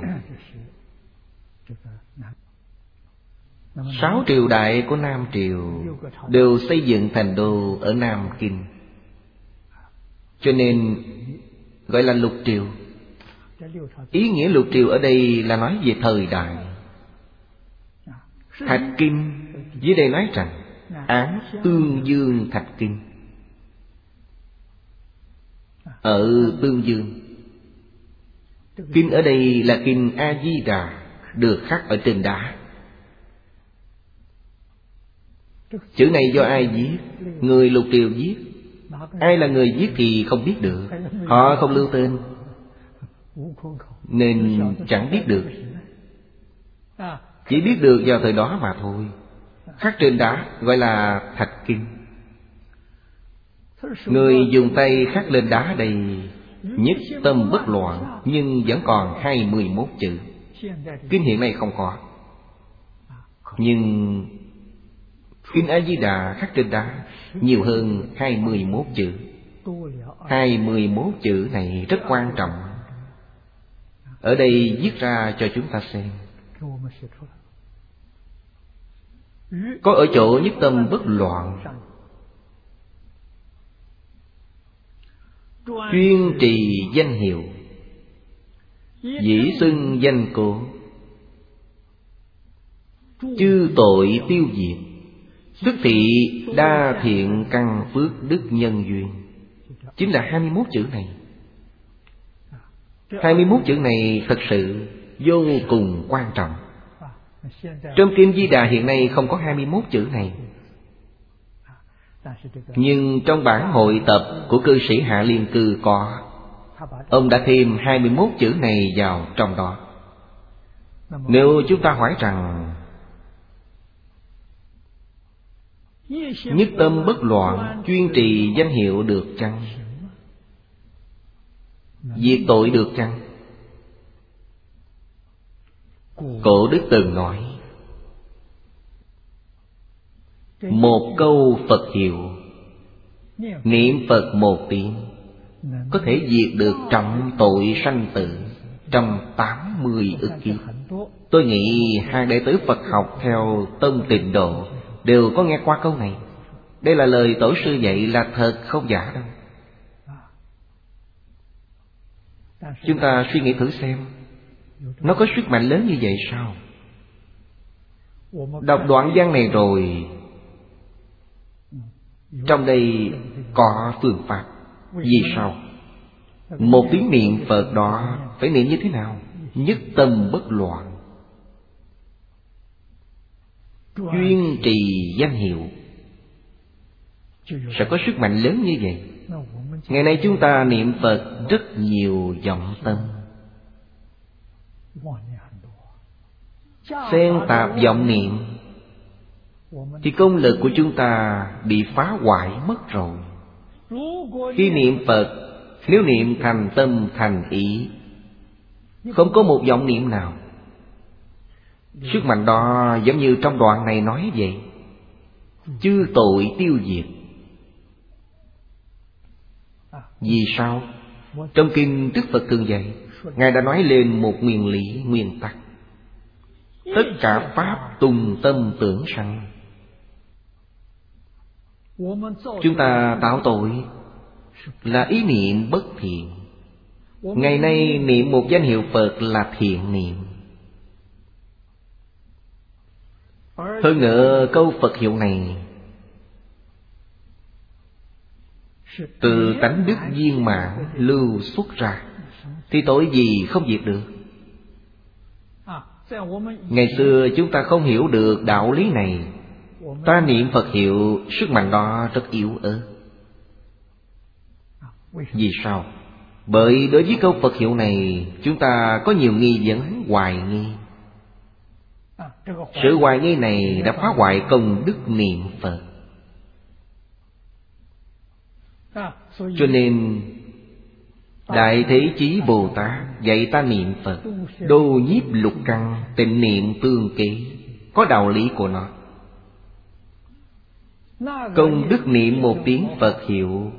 6 triều đại của Nam Triều đều xây dựng thành đô ở Nam Kinh, cho nên gọi là lục triều. Ý nghĩa lục triều ở đây là nói về thời đại. Thạch Kinh dưới đây nói rằng án Tương Dương Thạch Kinh. Ở Tương Dương, kinh ở đây là kinh A Di Đà, được khắc ở trên đá. Chữ này do ai viết? Người lục triều viết. Ai là người viết thì không biết được. Họ không lưu tên nên chẳng biết được. Chỉ biết được vào thời đó mà thôi. Khắc trên đá gọi là Thạch Kinh. Người dùng tay khắc lên đá đây nhất tâm bất loạn, nhưng vẫn còn 21 chữ. Kinh hiện nay không có. Nhưng kinh A Di Đà khắc trên đá nhiều hơn 21 chữ. 21 chữ này rất quan trọng. Ở đây viết ra cho chúng ta xem. Có ở chỗ nhất tâm bất loạn, chuyên trì danh hiệu, dĩ xưng danh cố, chư tội tiêu diệt, tức thị đa thiện căn phước đức nhân duyên. Chính là 21 chữ này. 21 chữ này thật sự vô cùng quan trọng. Trong Kinh Di Đà hiện nay không có 21 chữ này. Nhưng trong bản hội tập của cư sĩ Hạ Liên Cư có. Ông đã thêm 21 chữ này vào trong đó. Nếu chúng ta hỏi rằng nhất tâm bất loạn, chuyên trì danh hiệu được chăng? Diệt tội được chăng? Cổ đức từng nói một câu Phật hiệu, niệm Phật một tiếng, có thể diệt được trọng tội sanh tử trong 80 ức kiếp. Tôi nghĩ hàng đệ tử Phật học theo Tông Tịnh Độ đều có nghe qua câu này. Đây là lời tổ sư dạy, là thật không giả đâu. Chúng ta suy nghĩ thử xem, nó có sức mạnh lớn như vậy sao? Đọc đoạn văn này rồi, trong đây có phương pháp. Vì sao? Một tiếng niệm Phật đó phải niệm như thế nào? Nhất tâm bất loạn, chuyên trì danh hiệu, sẽ có sức mạnh lớn như vậy. Ngày nay chúng ta niệm Phật rất nhiều vọng tâm, xen tạp vọng niệm, thì công lực của chúng ta bị phá hoại mất rồi. Khi niệm Phật, nếu niệm thành tâm thành ý, không có một vọng niệm nào, sức mạnh đó giống như trong đoạn này nói vậy. Chư tội tiêu diệt. Vì sao? Trong kinh Đức Phật thường dạy, Ngài đã nói lên một nguyên lý, nguyên tắc: tất cả pháp tùng tâm tưởng sanh. Chúng ta tạo tội là ý niệm bất thiện. Ngày nay niệm một danh hiệu Phật là thiện niệm. Hơn nữa câu Phật hiệu này từ tánh đức viên mãn lưu xuất ra, thì tội gì không diệt được. Ngày xưa chúng ta không hiểu được đạo lý này, ta niệm Phật hiệu, sức mạnh đó rất yếu ớt. Vì sao? Bởi đối với câu Phật hiệu này, chúng ta có nhiều nghi vấn, hoài nghi. Sự hoài nghi này đã phá hoại công đức niệm Phật. Cho nên Đại Thế Chí Bồ Tát dạy ta niệm Phật, đô nhiếp lục căn, tịnh niệm tương kế, có đạo lý của nó. Công đức niệm một tiếng Phật hiệu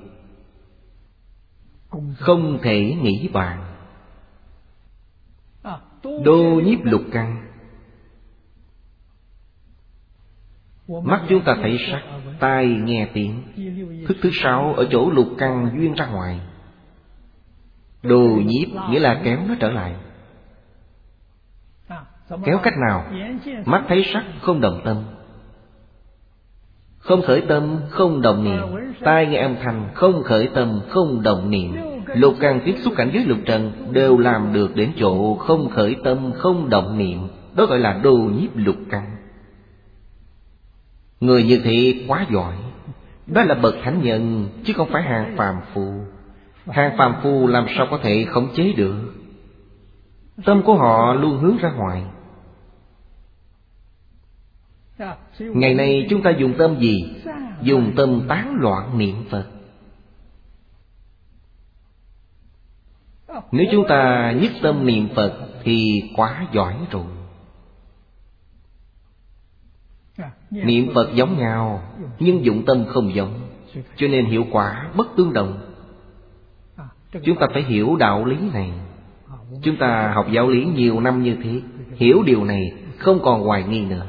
không thể nghĩ bàn. Đô nhiếp lục căn, mắt chúng ta thấy sắc, tai nghe tiếng. Thức thứ sáu ở chỗ lục căn duyên ra ngoài. Đồ nhiếp nghĩa là kéo nó trở lại. Kéo cách nào? Mắt thấy sắc không động tâm, không khởi tâm, không động niệm. Tai nghe âm thanh, không khởi tâm, không động niệm. Lục căn tiếp xúc cảnh giới lục trần đều làm được đến chỗ không khởi tâm, không động niệm. Đó gọi là đồ nhiếp lục căn. Người như thế quá giỏi. Đó là bậc thánh nhân, chứ không phải hàng phàm phu. Hàng phàm phu làm sao có thể khống chế được. Tâm của họ luôn hướng ra ngoài. Ngày nay chúng ta dùng tâm gì? Dùng tâm tán loạn niệm Phật. Nếu chúng ta nhất tâm niệm Phật thì quá giỏi rồi. Niệm Phật giống nhau, nhưng dụng tâm không giống, cho nên hiệu quả bất tương đồng. Chúng ta phải hiểu đạo lý này. Chúng ta học giáo lý nhiều năm như thế, hiểu điều này không còn hoài nghi nữa.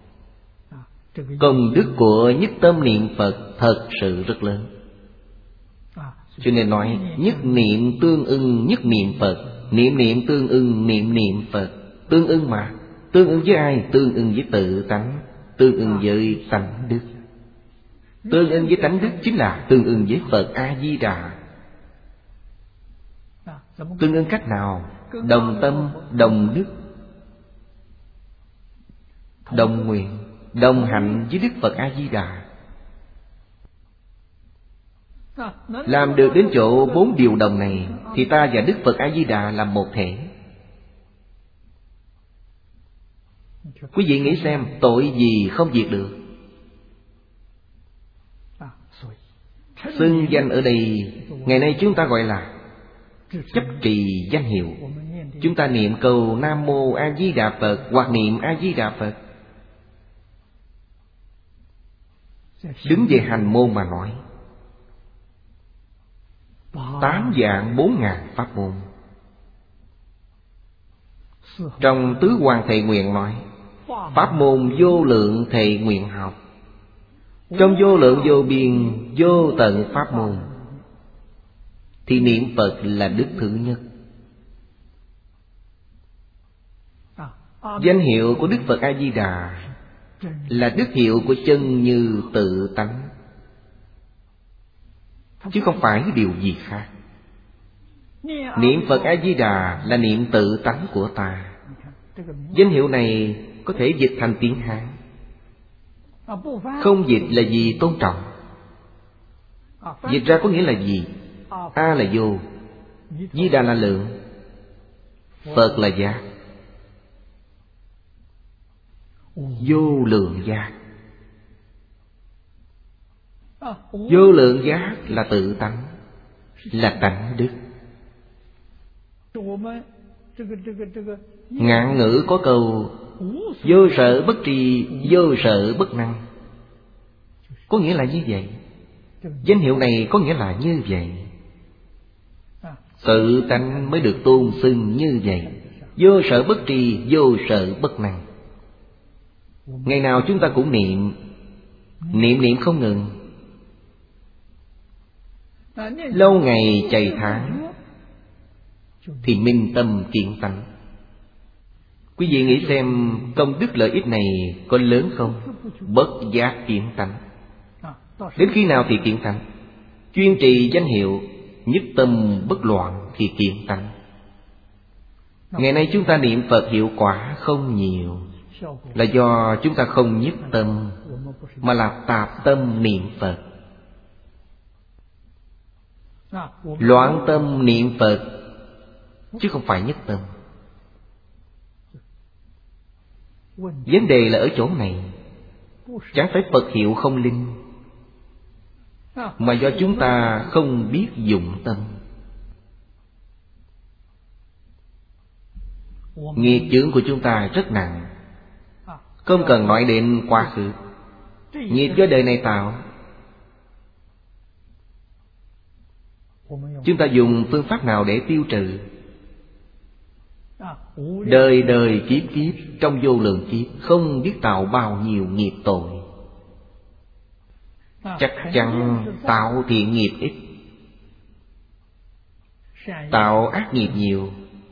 Công đức của nhất tâm niệm Phật thật sự rất lớn. Cho nên nói nhất niệm tương ưng nhất niệm Phật. Niệm niệm tương ưng niệm niệm Phật. Tương ưng mà. Tương ưng với ai? Tương ưng với tự tánh, tương ưng với tánh đức. Tương ưng với tánh đức chính là tương ưng với Phật A-di-đà. Tương ưng cách nào? Đồng tâm, đồng đức, đồng nguyện, đồng hạnh với Đức Phật A-di-đà. Làm được đến chỗ 4 điều đồng này thì ta và Đức Phật A-di-đà là một thể. Quý vị nghĩ xem, tội gì không diệt được? Xưng danh ở đây ngày nay chúng ta gọi là chấp trì danh hiệu. Chúng ta niệm câu Nam Mô A Di Đà Phật hoặc niệm A Di Đà Phật. Đứng về hành môn mà nói, 8 vạn 4 ngàn pháp môn. Trong Tứ Hoàng Thệ Nguyện nói, pháp môn vô lượng thệ nguyện học. Trong vô lượng vô biên vô tận pháp môn thì niệm Phật là đức thứ nhất. Danh hiệu của Đức Phật A-di-đà là đức hiệu của chân như tự tánh, chứ không phải điều gì khác. Niệm Phật A-di-đà là niệm tự tánh của ta. Danh hiệu này có thể dịch thành tiếng Hán. Không dịch là gì? Tôn trọng. Dịch ra có nghĩa là gì? A là vô, Di Đà là lượng, Phật là giác. Vô lượng giác. Vô lượng giác là tự tánh, là tánh đức. Ngạn ngữ có câu vô sở bất trì, vô sở bất năng. Có nghĩa là như vậy. Danh hiệu này có nghĩa là như vậy. Tự tánh mới được tôn xưng như vậy. Vô sở bất trì, vô sở bất năng. Ngày nào chúng ta cũng niệm, niệm không ngừng. Lâu ngày chày tháng thì minh tâm kiện tánh. Quý vị nghĩ xem công đức lợi ích này có lớn không? Bất giác kiện tánh. Đến khi nào thì kiện tánh? Chuyên trì danh hiệu, nhất tâm bất loạn thì kiện tánh. Ngày nay chúng ta niệm Phật hiệu quả không nhiều, là do chúng ta không nhất tâm, mà là tạp tâm niệm Phật. Loạn tâm niệm Phật, chứ không phải nhất tâm. Vấn đề là ở chỗ này. Chẳng phải Phật hiệu không linh, mà do chúng ta không biết dụng tâm. Nghiệp chướng của chúng ta rất nặng, không cần nói đến quá khứ. Nghiệp do đời này tạo, chúng ta dùng phương pháp nào để tiêu trừ? Đời đời kiếp kiếp, trong vô lượng kiếp không biết tạo bao nhiêu nghiệp tội. Chắc chắn tạo thiện nghiệp ít, tạo ác nghiệp nhiều.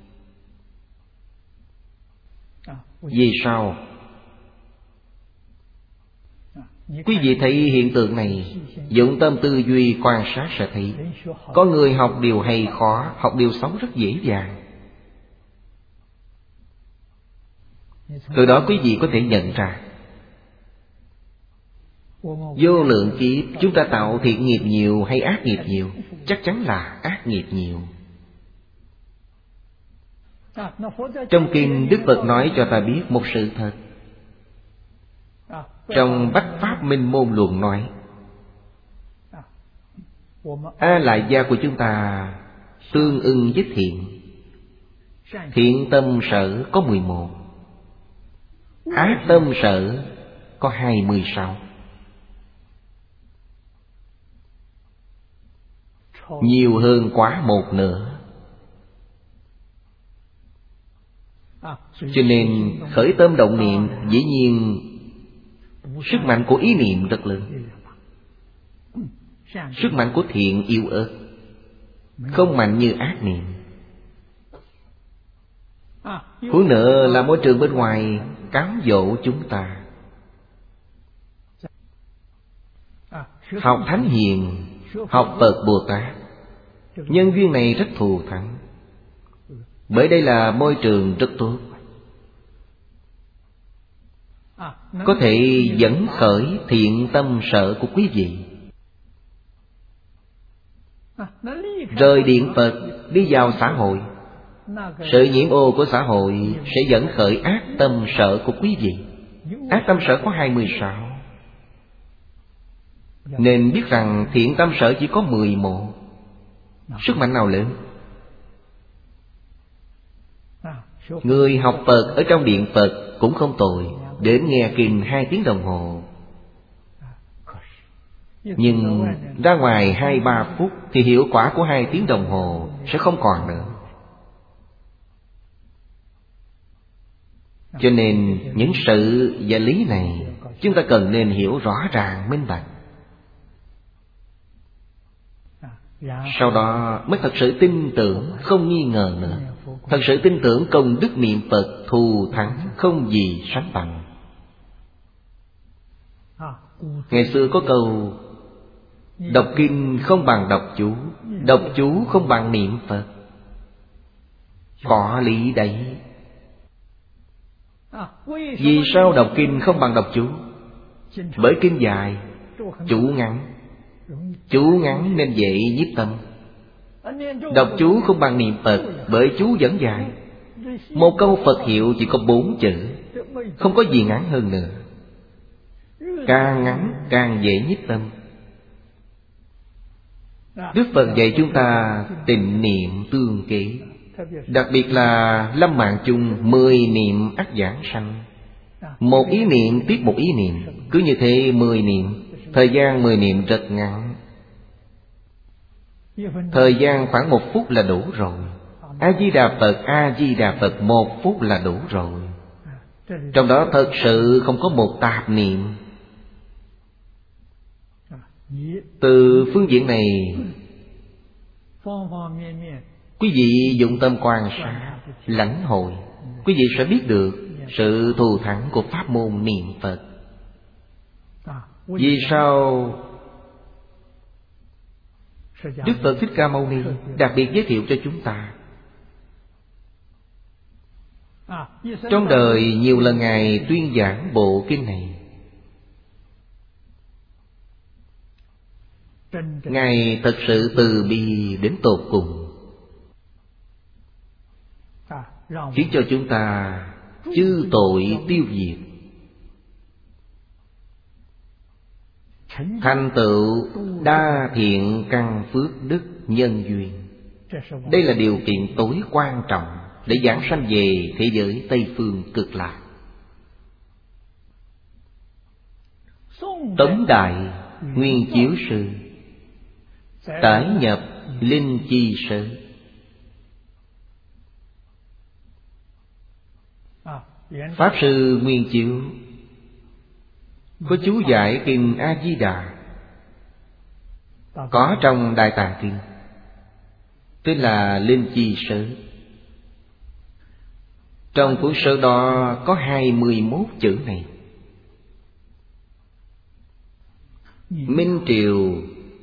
Vì sao? Quý vị thấy hiện tượng này, dụng tâm tư duy quan sát sẽ thấy. Có người học điều hay khó, học điều xấu rất dễ dàng. Từ đó quý vị có thể nhận ra, vô lượng kiếp chúng ta tạo thiện nghiệp nhiều hay ác nghiệp nhiều? Chắc chắn là ác nghiệp nhiều. Trong kinh Đức Phật nói cho ta biết một sự thật. Trong Bách Pháp Minh Môn Luận nói, A Lại Gia của chúng ta tương ưng với thiện. Thiện tâm sở có 11, ác tâm sở có 26. Nhiều hơn quá một nửa. Cho nên khởi tâm động niệm dĩ nhiên sức mạnh của ý niệm rất lớn. Sức mạnh của thiện yếu ớt, không mạnh như ác niệm. Huống nữa là môi trường bên ngoài cám dỗ chúng ta. Học Thánh Hiền, học Phật Bồ Tát, nhân duyên này rất thù thắng. Bởi đây là môi trường rất tốt, có thể dẫn khởi thiện tâm sở của quý vị. Rời điện Phật đi vào xã hội, sự nhiễm ô của xã hội sẽ dẫn khởi ác tâm sở của quý vị. Ác tâm sở có 26, nên biết rằng thiện tâm sở chỉ có 11. Sức mạnh nào lớn? Người học Phật ở trong điện Phật cũng không tồi, đến nghe kinh 2 tiếng đồng hồ. Nhưng ra ngoài 2-3 phút thì hiệu quả của 2 tiếng đồng hồ sẽ không còn nữa. Cho nên những sự và lý này chúng ta cần nên hiểu rõ ràng minh bạch. Sau đó mới thật sự tin tưởng, không nghi ngờ nữa. Thật sự tin tưởng công đức niệm Phật thù thắng không gì sánh bằng. Ngày xưa có câu, đọc kinh không bằng đọc chú, đọc chú không bằng niệm Phật. Có lý đấy. Vì sao đọc kinh không bằng đọc chú? Bởi kinh dài, chú ngắn. Chú ngắn nên dễ nhiếp tâm. Đọc chú không bằng niệm Phật, bởi chú vẫn dài. Một câu Phật hiệu chỉ có 4 chữ, không có gì ngắn hơn nữa. Càng ngắn càng dễ nhiếp tâm. Đức Phật dạy chúng ta tịnh niệm tương kế. Đặc biệt là lâm mạng chung 10 niệm ắt giảng sanh. Một ý niệm tiếp một ý niệm, cứ như thế 10 niệm. Thời gian 10 niệm rất ngắn, thời gian khoảng 1 phút là đủ rồi. A-di-đà Phật, A-di-đà Phật 1 phút là đủ rồi. Trong đó thật sự không có một tạp niệm. Từ phương diện này, quý vị dụng tâm quan sát, lãnh hội, quý vị sẽ biết được sự thù thắng của pháp môn niệm Phật. Vì sao Đức Phật Thích Ca Mâu Ni đặc biệt giới thiệu cho chúng ta? Trong đời nhiều lần Ngài tuyên giảng bộ kinh này. Ngài thật sự từ bi đến tột cùng, khiến cho chúng ta chư tội tiêu diệt. thành tựu đa thiện căn phước đức nhân duyên. Đây là điều kiện tối quan trọng để giảng sanh về thế giới Tây Phương Cực Lạc. Tống Đại Nguyên Chiếu Sư tải nhập Linh Chi Sở. Pháp Sư Nguyên Chiếu có chú giải kinh A Di Đà, có trong Đại Tạng Kinh, tên là Linh Chi Sở. Trong cuốn sơ đó có 21 chữ này. Minh Triều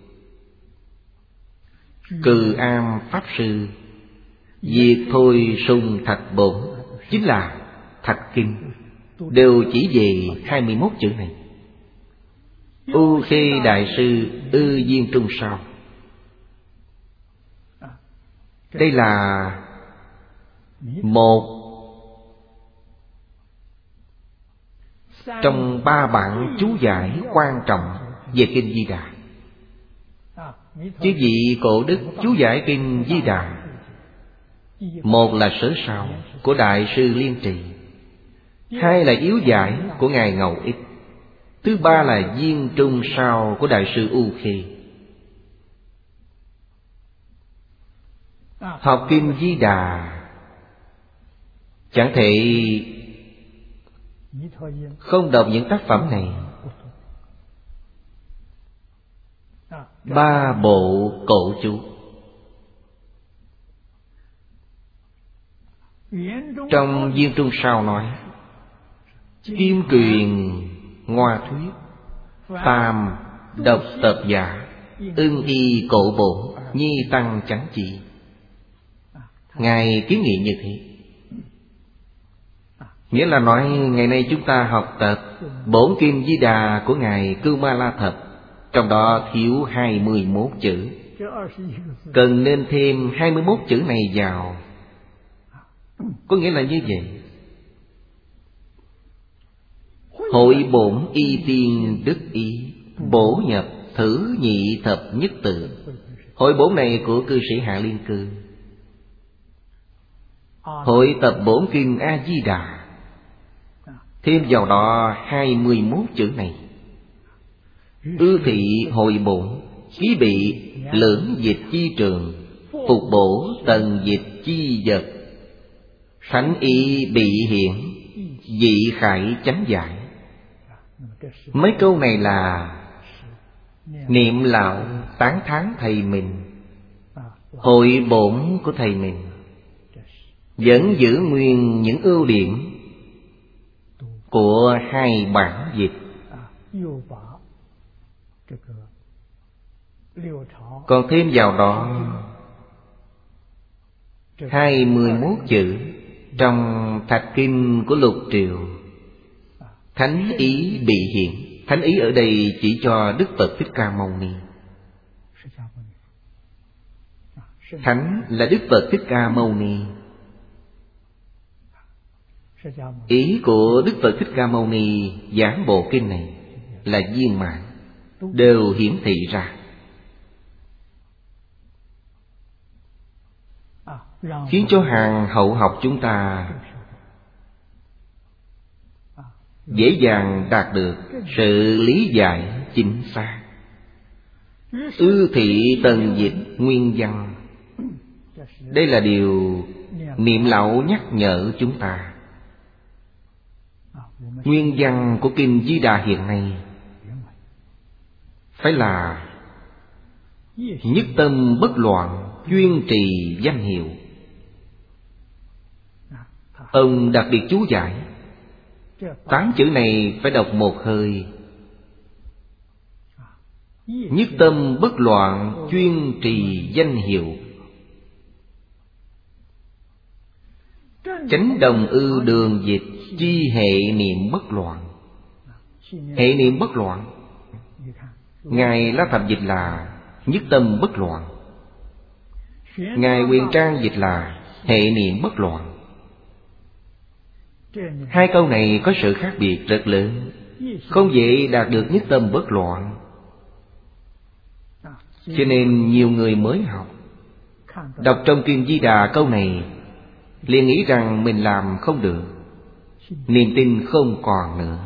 Cừ Am Pháp Sư Diệt Thôi Sung Thạch Bổn, chính là Thạch Kinh, đều chỉ về 21 chữ này. U Khê Đại Sư Ư Duyên Trung Sao, đây là một trong 3 bản chú giải quan trọng về Kinh Di Đà. Chứ vị cổ đức chú giải Kinh Di Đà, một là Sở Sao của Đại sư Liên Trì, hai là Yếu Giải của Ngài Ngầu Ích, thứ ba là Duyên Trung Sao của Đại sư U Khê. Học Kinh Di Đà chẳng thể không đọc những tác phẩm này. 3 bộ cổ chú. Trong Duyên Trung Sao nói: Kim truyền ngoa thuyết, phàm độc tập giả, ưng y cổ bổn, nhi tăng chánh chỉ. Ngài kiến nghị như thế. Nghĩa là nói ngày nay chúng ta học tập Bổn Kinh Di Đà của Ngài Cưu Ma La Thập, trong đó thiếu 21 chữ, cần nên thêm 21 chữ này vào. Có nghĩa là như vậy. Hội bổn y tiên đức ý, bổ nhập thử nhị thập nhất tự. Hội bổn này của cư sĩ Hạ Liên Cư. Hội tập Bổn Kinh A Di Đà, thêm vào đó 21 chữ này. Ư thị hội bổn, ký bị lưỡng dịch chi trường, phục bổ tần dịch chi vật, thánh ý bị hiện, dị khải chánh giải. Mấy câu này là niệm lão tán thán thầy mình, hội bổn của thầy mình, vẫn giữ nguyên những ưu điểm của 2 bản dịch. Còn thêm vào đó 21 chữ trong Thạch Kinh của Lục Triều, thánh ý bị hiện. Thánh ý ở đây chỉ cho Đức Phật Thích Ca Mâu Ni. Thánh là Đức Phật Thích Ca Mâu Ni. Ý của Đức Phật Thích Ca Mâu Ni giảng bộ kinh này là viên mãn, đều hiển thị ra, khiến cho hàng hậu học chúng ta dễ dàng đạt được sự lý giải chính xác. Ư thị tần dịch nguyên văn, đây là điều niệm lão nhắc nhở chúng ta. Nguyên văn của Kinh Di Đà hiện nay phải là nhất tâm bất loạn, chuyên trì danh hiệu. Ông đặc biệt chú giải 8 chữ này phải đọc một hơi. Nhất tâm bất loạn, chuyên trì danh hiệu. Chánh đồng ư đường dịch, chi hệ niệm bất loạn. Hệ niệm bất loạn, Ngài La Thập dịch là nhất tâm bất loạn, Ngài Huyền Trang dịch là hệ niệm bất loạn. 2 câu này có sự khác biệt rất lớn, không dễ đạt được nhất tâm bất loạn. Cho nên nhiều người mới học, đọc trong Kinh Di Đà câu này liền nghĩ rằng mình làm không được, niềm tin không còn nữa.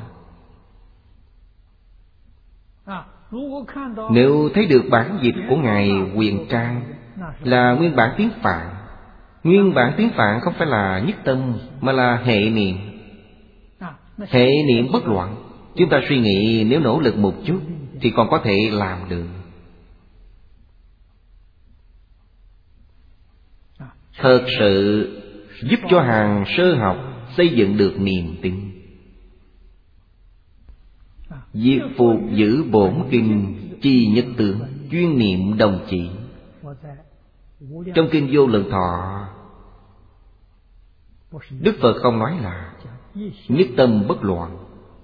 Nếu thấy được bản dịch của Ngài Huyền Trang là nguyên bản tiếng Phạn, nguyên bản tiếng Phạn không phải là nhất tâm, mà là hệ niệm. Hệ niệm bất loạn. Chúng ta suy nghĩ nếu nỗ lực một chút thì còn có thể làm được. Thật sự giúp cho hàng sơ học xây dựng được niềm tin. Diệt phục giữ bổn kinh, chi nhất tướng, chuyên niệm đồng chỉ. Trong Kinh Vô Lượng Thọ, Đức Phật không nói là nhất tâm bất loạn,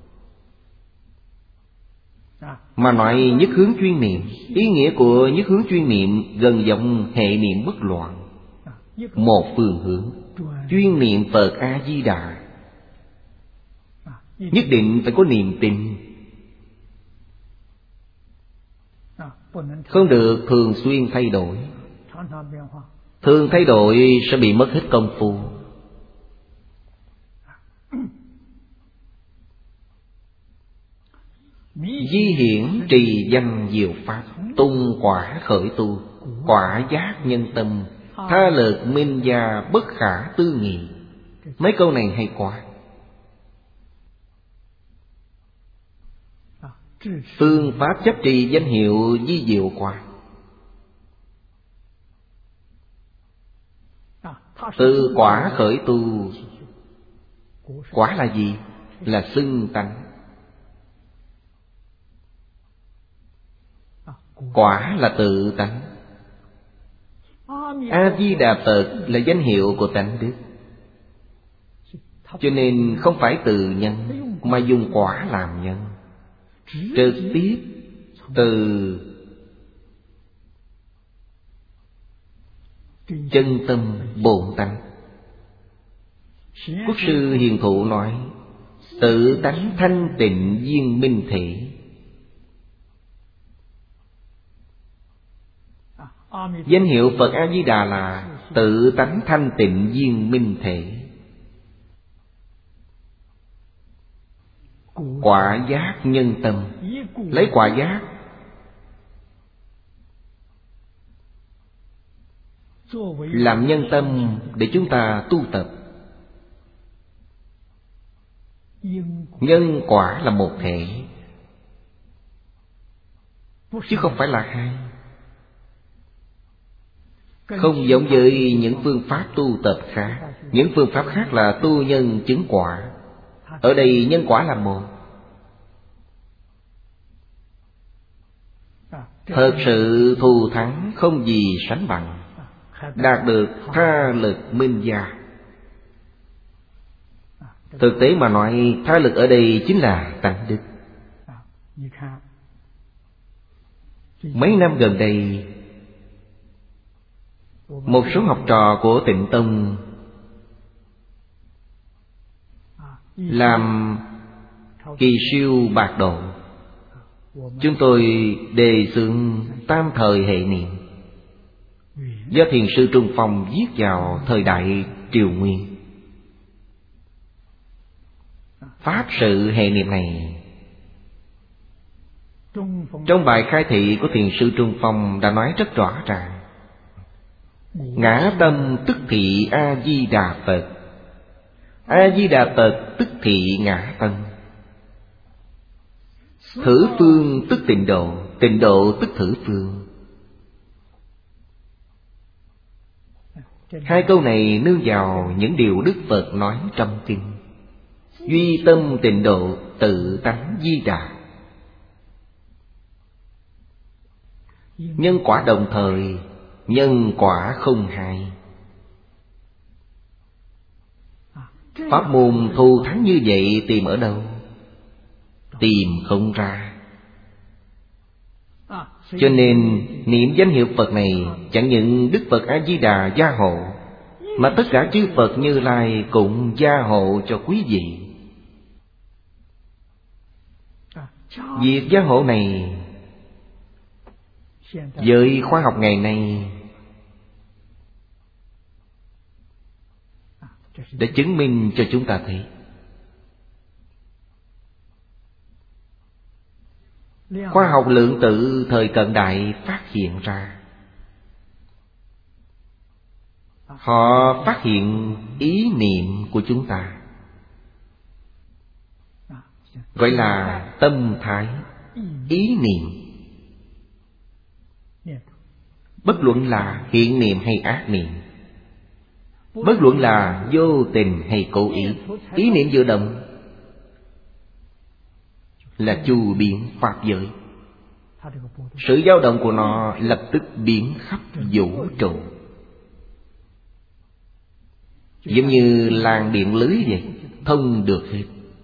mà nói nhất hướng chuyên niệm. Ý nghĩa của nhất hướng chuyên niệm gần giống hệ niệm bất loạn. Một phương hướng, chuyên niệm Phật A-di-đà. Nhất định phải có niềm tin, không được thường xuyên thay đổi. Thường thay đổi sẽ bị mất hết công phu. Di hiển trì danh diệu pháp, tung quả khởi tu, quả giác nhân tâm, tha lực minh gia bất khả tư nghị. Mấy câu này hay quá. Phương pháp chấp trì danh hiệu di diệu quá. Từ quả khởi tu. Quả là gì? Là xưng tánh. Quả là tự tánh. A-di-đà Phật là danh hiệu của tánh đức, cho nên không phải từ nhân, mà dùng quả làm nhân. Trực tiếp từ chân tâm bổn tánh. Quốc sư Hiền Thụ nói, tự tánh thanh tịnh viên minh thể. Danh hiệu Phật A-di-đà là tự tánh thanh tịnh viên minh thể. Quả giác nhân tâm. Lấy quả giác làm nhân tâm để chúng ta tu tập. Nhân quả là một thể, chứ không phải là hai. Không giống với những phương pháp tu tập khác. Những phương pháp khác là tu nhân chứng quả. Ở đây nhân quả là một. Thật sự thù thắng không gì sánh bằng, đạt được tha lực minh gia. Thực tế mà nói, tha lực ở đây chính là tánh đức. Mấy năm gần đây, một số học trò của Tịnh Tông làm kỳ siêu bạc độ. Chúng tôi đề xướng tam thời hệ niệm, do Thiền sư Trung Phong viết vào thời đại Triều Nguyên. Pháp sự hệ niệm này, trong bài khai thị của Thiền sư Trung Phong đã nói rất rõ ràng. Ngã tâm tức thị A-di-đà Phật, A-di-đà Phật tức thị ngã tâm. Thử phương tức tịnh độ, tịnh độ tức thử phương. Hai câu này nương vào những điều Đức Phật nói trong kinh. Duy tâm tịnh độ, tự tánh di đà. Nhân quả đồng thời, nhân quả không hai. Pháp môn thù thắng như vậy tìm ở đâu? Tìm không ra. Cho nên niệm danh hiệu Phật này chẳng những Đức Phật A-di-đà gia hộ, mà tất cả chư Phật Như Lai cũng gia hộ cho quý vị. Việc gia hộ này Với khoa học ngày nay đã chứng minh cho chúng ta thấy khoa học lượng tử thời cận đại phát hiện ra. Họ phát hiện ý niệm của chúng ta, gọi là tâm thái, ý niệm. Bất luận là thiện niệm hay ác niệm, bất luận là vô tình hay cố ý, ý niệm vừa động là chu biến pháp giới. Sự dao động của nó lập tức biến khắp vũ trụ, giống như làn điện lưới vậy, thông được hết.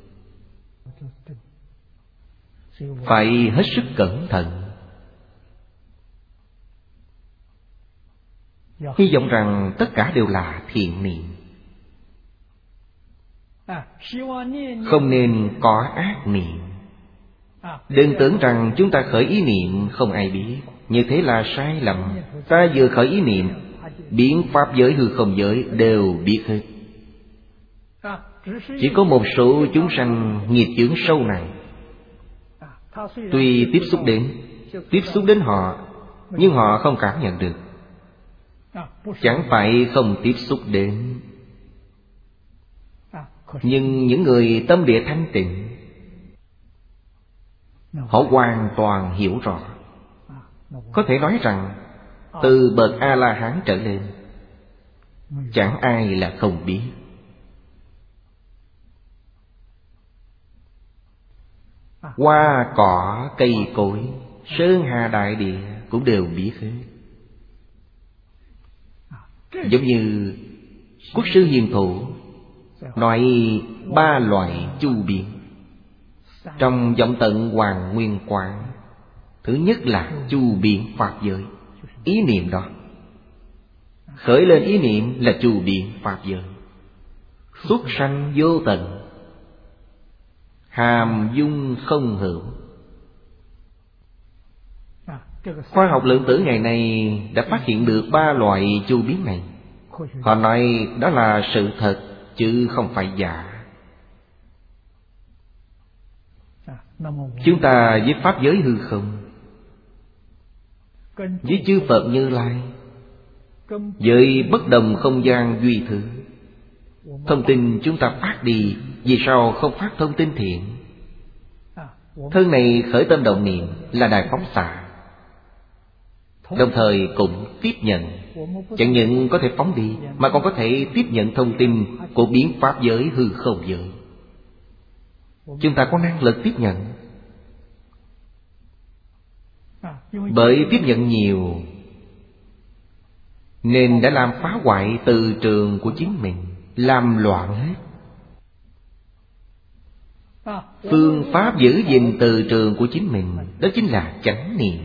Phải hết sức cẩn thận. Hy vọng rằng tất cả đều là thiện niệm, không nên có ác niệm. Đừng tưởng rằng chúng ta khởi ý niệm không ai biết, như thế là sai lầm. Ta vừa khởi ý niệm, biến pháp giới hư không giới đều biết hết. Chỉ có một số chúng sanh nghiệp chướng sâu nặng, tuy tiếp xúc đến họ, nhưng họ không cảm nhận được. Chẳng phải không tiếp xúc đến, nhưng những người tâm địa thanh tịnh, họ hoàn toàn hiểu rõ. Có thể nói rằng từ bậc A-la-hán trở lên, chẳng ai là không biết. Hoa cỏ cây cối, sơn hà đại địa cũng đều biết hết. Giống như Quốc sư Hiền Thủ nói 3 loại chu biến trong vọng tận Hoàng Nguyên Quán. Thứ nhất là chu biến pháp giới, ý niệm đó. Khởi lên ý niệm là chu biến pháp giới. Xuất sanh vô tận, hàm dung không hữu. Khoa học lượng tử ngày nay đã phát hiện được 3 loại chu biến này. Họ nói đó là sự thật, chứ không phải giả. Chúng ta với pháp giới hư không, với chư Phật Như Lai, với bất đồng không gian duy thứ, thông tin chúng ta phát đi, vì sao không phát thông tin thiện? Thân này khởi tâm động niệm là đài phóng xạ, đồng thời cũng tiếp nhận. Chẳng những có thể phóng đi, mà còn có thể tiếp nhận thông tin của biến pháp giới hư không giới. Chúng ta có năng lực tiếp nhận. Bởi tiếp nhận nhiều nên đã làm phá hoại từ trường của chính mình, làm loạn hết. Phương pháp giữ gìn từ trường của chính mình, đó chính là chánh niệm.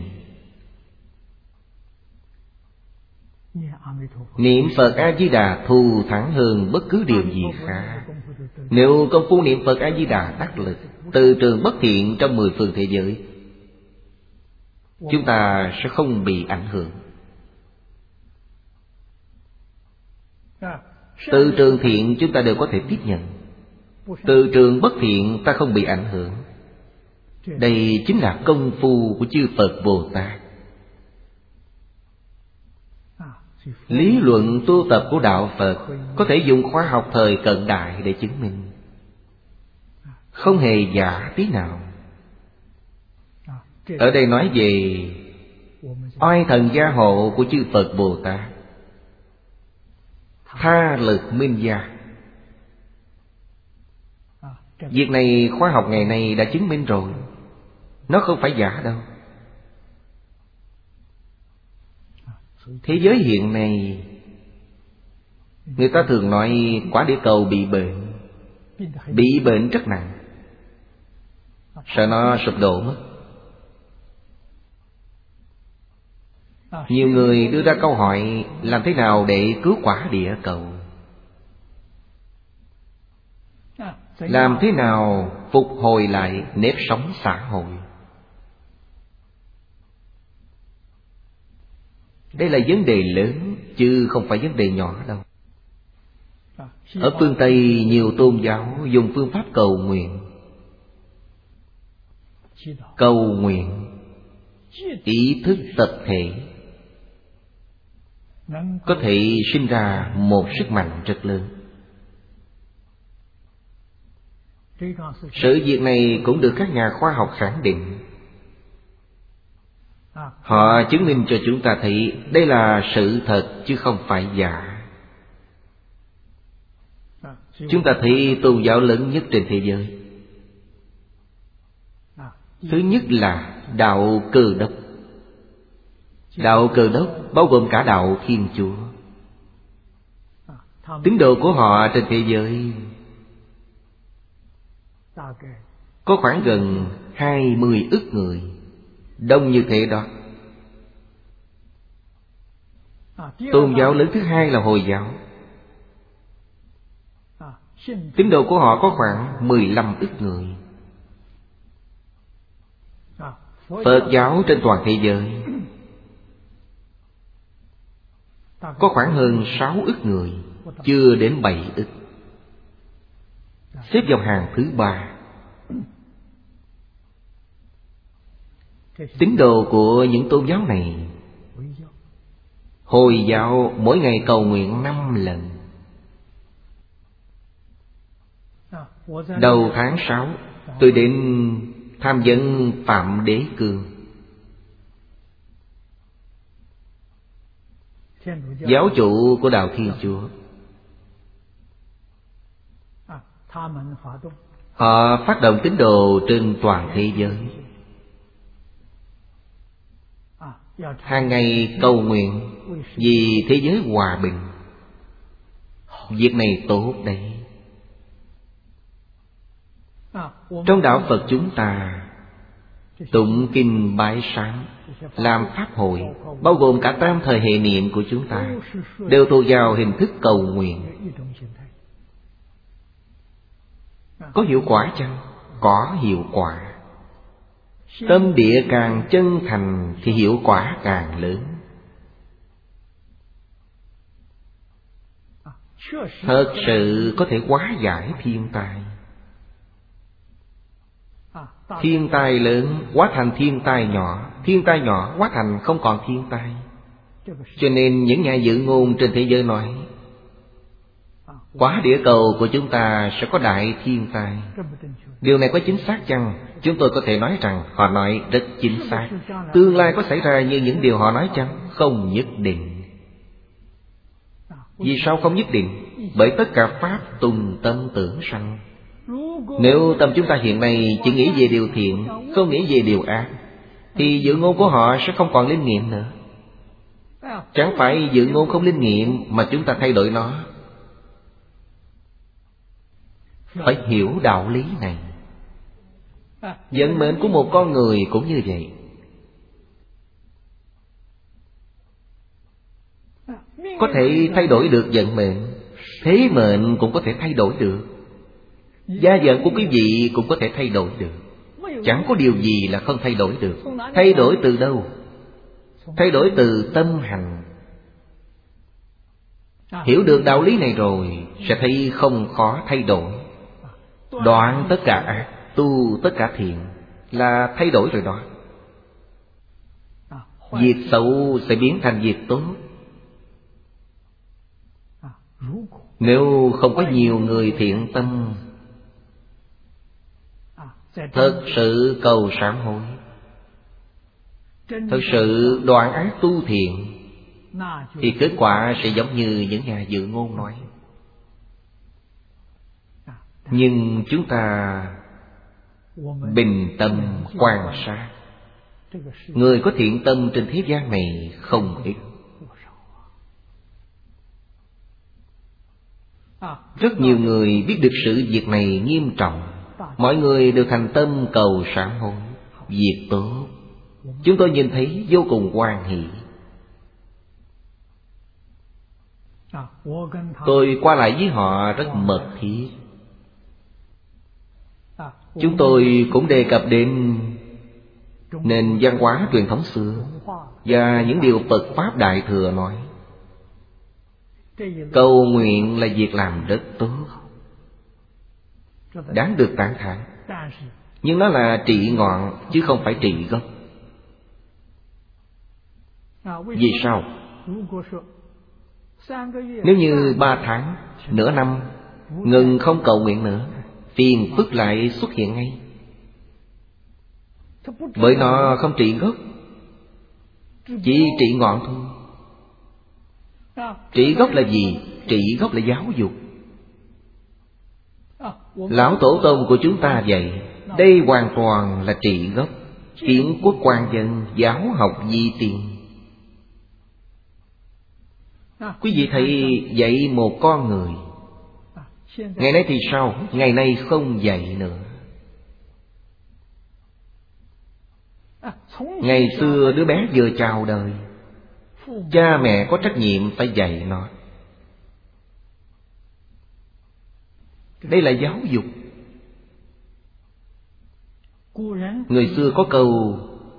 Niệm Phật A-di-đà thù thắng hơn bất cứ điều gì khác. Nếu công phu niệm Phật A-di-đà đắc lực, từ trường bất thiện trong 10 phương thế giới, chúng ta sẽ không bị ảnh hưởng. Từ trường thiện chúng ta đều có thể tiếp nhận, từ trường bất thiện ta không bị ảnh hưởng. Đây chính là công phu của chư Phật Bồ Tát. Lý luận tu tập của Đạo Phật có thể dùng khoa học thời cận đại để chứng minh, không hề giả tí nào. Ở đây nói về oai thần gia hộ của chư Phật Bồ Tát, tha lực minh gia. Việc này khoa học ngày nay đã chứng minh rồi, nó không phải giả đâu. Thế giới hiện nay, người ta thường nói quả địa cầu bị bệnh rất nặng, sợ nó sụp đổ mất. Nhiều người đưa ra câu hỏi làm thế nào để cứu quả địa cầu, làm thế nào phục hồi lại nếp sống xã hội. Đây là vấn đề lớn, chứ không phải vấn đề nhỏ đâu. Ở phương Tây, nhiều tôn giáo dùng phương pháp cầu nguyện. Cầu nguyện ý thức tập thể có thể sinh ra một sức mạnh rất lớn. Sự việc này cũng được các nhà khoa học khẳng định. Họ chứng minh cho chúng ta thấy đây là sự thật chứ không phải giả. Chúng ta thấy tôn giáo lớn nhất trên thế giới, thứ nhất là đạo Cơ Đốc. Đạo Cơ Đốc bao gồm cả đạo Thiên Chúa. Tín đồ của họ trên thế giới có khoảng gần 20 ức người, đông như thế đó. Tôn giáo lớn thứ hai là Hồi giáo. Tín đồ của họ có khoảng 15 ức người. Phật giáo trên toàn thế giới có khoảng hơn 6 ức người, chưa đến 7 ức, xếp vào hàng thứ 3. Tín đồ của những tôn giáo này, Hồi giáo mỗi ngày cầu nguyện 5 lần. Đầu tháng 6 tôi đến tham vấn Phạm Đế Cương. Giáo chủ của đạo Thiên Chúa. Họ phát động tín đồ trên toàn thế giới, hàng ngày cầu nguyện vì thế giới hòa bình. Việc này tốt đấy. Trong đạo Phật chúng ta, tụng kinh bái sám, làm pháp hội, bao gồm cả tam thời hệ niệm của chúng ta, đều thuộc vào hình thức cầu nguyện. Có hiệu quả chăng? Có hiệu quả. Tâm địa càng chân thành thì hiệu quả càng lớn. Thật sự có thể hóa giải thiên tai. Thiên tai lớn hóa thành thiên tai nhỏ, thiên tai nhỏ hóa thành không còn thiên tai. Cho nên những nhà dự ngôn trên thế giới nói quả địa cầu của chúng ta sẽ có đại thiên tai. Điều này có chính xác chăng? Chúng tôi có thể nói rằng họ nói rất chính xác. Tương lai có xảy ra như những điều họ nói chăng? Không nhất định. Vì sao không nhất định? Bởi tất cả pháp tùng tâm tưởng sanh. Nếu tâm chúng ta hiện nay chỉ nghĩ về điều thiện, không nghĩ về điều ác, thì dự ngôn của họ sẽ không còn linh nghiệm nữa. Chẳng phải dự ngôn không linh nghiệm mà chúng ta thay đổi nó. Phải hiểu đạo lý này. Vận mệnh của một con người cũng như vậy. Có thể thay đổi được vận mệnh, thế mệnh cũng có thể thay đổi được. Gia vận của quý vị cũng có thể thay đổi được. Chẳng có điều gì là không thay đổi được. Thay đổi từ đâu? Thay đổi từ tâm hành. Hiểu được đạo lý này rồi sẽ thấy không khó thay đổi. Đoạn tất cả ác, tu tất cả thiện là thay đổi rồi đó. Việc xấu sẽ biến thành việc tốt. Nếu không có nhiều người thiện tâm, thật sự cầu sám hối, thật sự đoạn ác tu thiện, thì kết quả sẽ giống như những nhà dự ngôn nói. Nhưng chúng ta bình tâm quan sát, người có thiện tâm trên thế gian này không ít. Rất nhiều người biết được sự việc này nghiêm trọng. Mọi người đều thành tâm cầu sám hối, việc tốt. Chúng tôi nhìn thấy vô cùng hoan hỷ. Tôi qua lại với họ rất mật thiết. Chúng tôi cũng đề cập đến nền văn hóa truyền thống xưa và những điều Phật Pháp Đại Thừa nói. Cầu nguyện là việc làm rất tốt, đáng được tán thán. Nhưng nó là trị ngọn chứ không phải trị gốc. Vì sao? Nếu như 3 tháng, nửa năm ngừng không cầu nguyện nữa, phiền phức lại xuất hiện ngay. Bởi nó không trị gốc, chỉ trị ngọn thôi. Trị gốc là gì? Trị gốc là giáo dục. Lão tổ tông của chúng ta vậy. Đây hoàn toàn là trị gốc. Kiến quốc quan dân, giáo học di tiền. Quý vị thấy dạy một con người, ngày nay thì sao? Ngày nay không dạy nữa. Ngày xưa đứa bé vừa chào đời, cha mẹ có trách nhiệm phải dạy nó. Đây là giáo dục. Người xưa có câu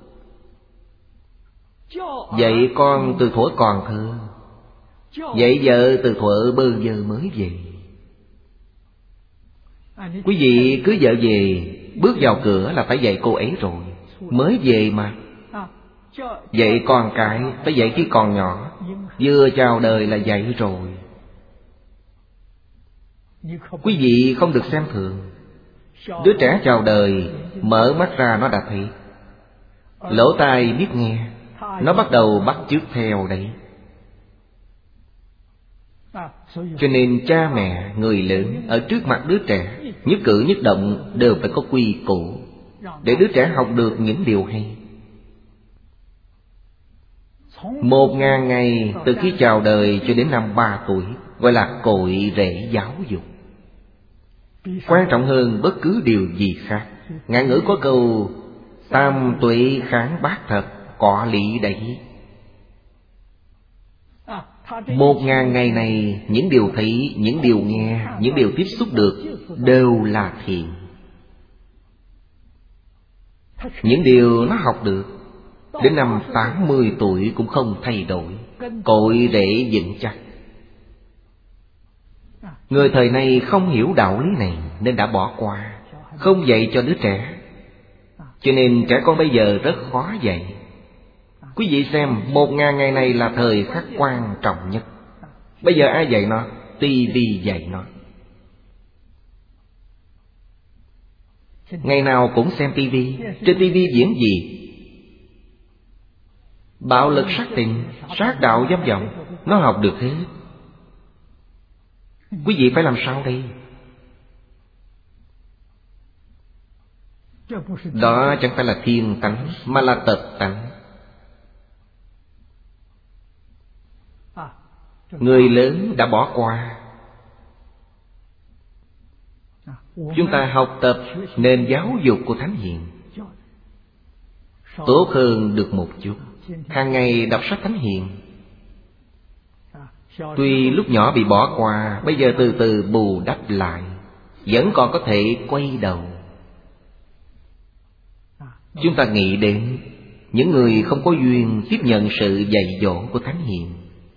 dạy con từ thuở còn thơ, dạy vợ từ thuở bơ vơ mới về. Quý vị cưới vợ về, bước vào cửa là phải dạy cô ấy rồi. Mới về mà. Dạy con cái phải dạy khi còn nhỏ, vừa chào đời là dạy rồi. Quý vị không được xem thường. Đứa trẻ chào đời, mở mắt ra nó đã thấy, lỗ tai biết nghe, nó bắt đầu bắt chước theo đấy. Cho nên cha mẹ, người lớn ở trước mặt đứa trẻ, nhất cử nhất động đều phải có quy củ, để đứa trẻ học được những điều hay. 1000 ngày từ khi chào đời cho đến năm 3 tuổi gọi là cội rễ giáo dục. Quan trọng hơn bất cứ điều gì khác. Ngạn ngữ có câu tam tuệ kháng bát thập, có lý đấy. 1000 ngày này, những điều thấy, những điều nghe, những điều tiếp xúc được đều là thiện. Những điều nó học được đến năm 80 tuổi cũng không thay đổi, cội rễ vững chắc. Người thời nay không hiểu đạo lý này nên đã bỏ qua, không dạy cho đứa trẻ. Cho nên trẻ con bây giờ rất khó dạy. Quý vị xem, 1000 ngày này là thời khắc quan trọng nhất. Bây giờ ai dạy nó? TV dạy nó. Ngày nào cũng xem TV. Trên TV diễn gì? Bạo lực sát tình, sát đạo dâm vọng. Nó học được hết. Quý vị phải làm sao đây? Đó chẳng phải là thiên tánh, mà là tật tánh. Người lớn đã bỏ qua. Chúng ta học tập nền giáo dục của Thánh Hiền tốt hơn được một chút. Hàng ngày đọc sách Thánh Hiền. Tuy lúc nhỏ bị bỏ qua, bây giờ từ từ bù đắp lại, vẫn còn có thể quay đầu. Chúng ta nghĩ đến những người không có duyên tiếp nhận sự dạy dỗ của Thánh Hiền.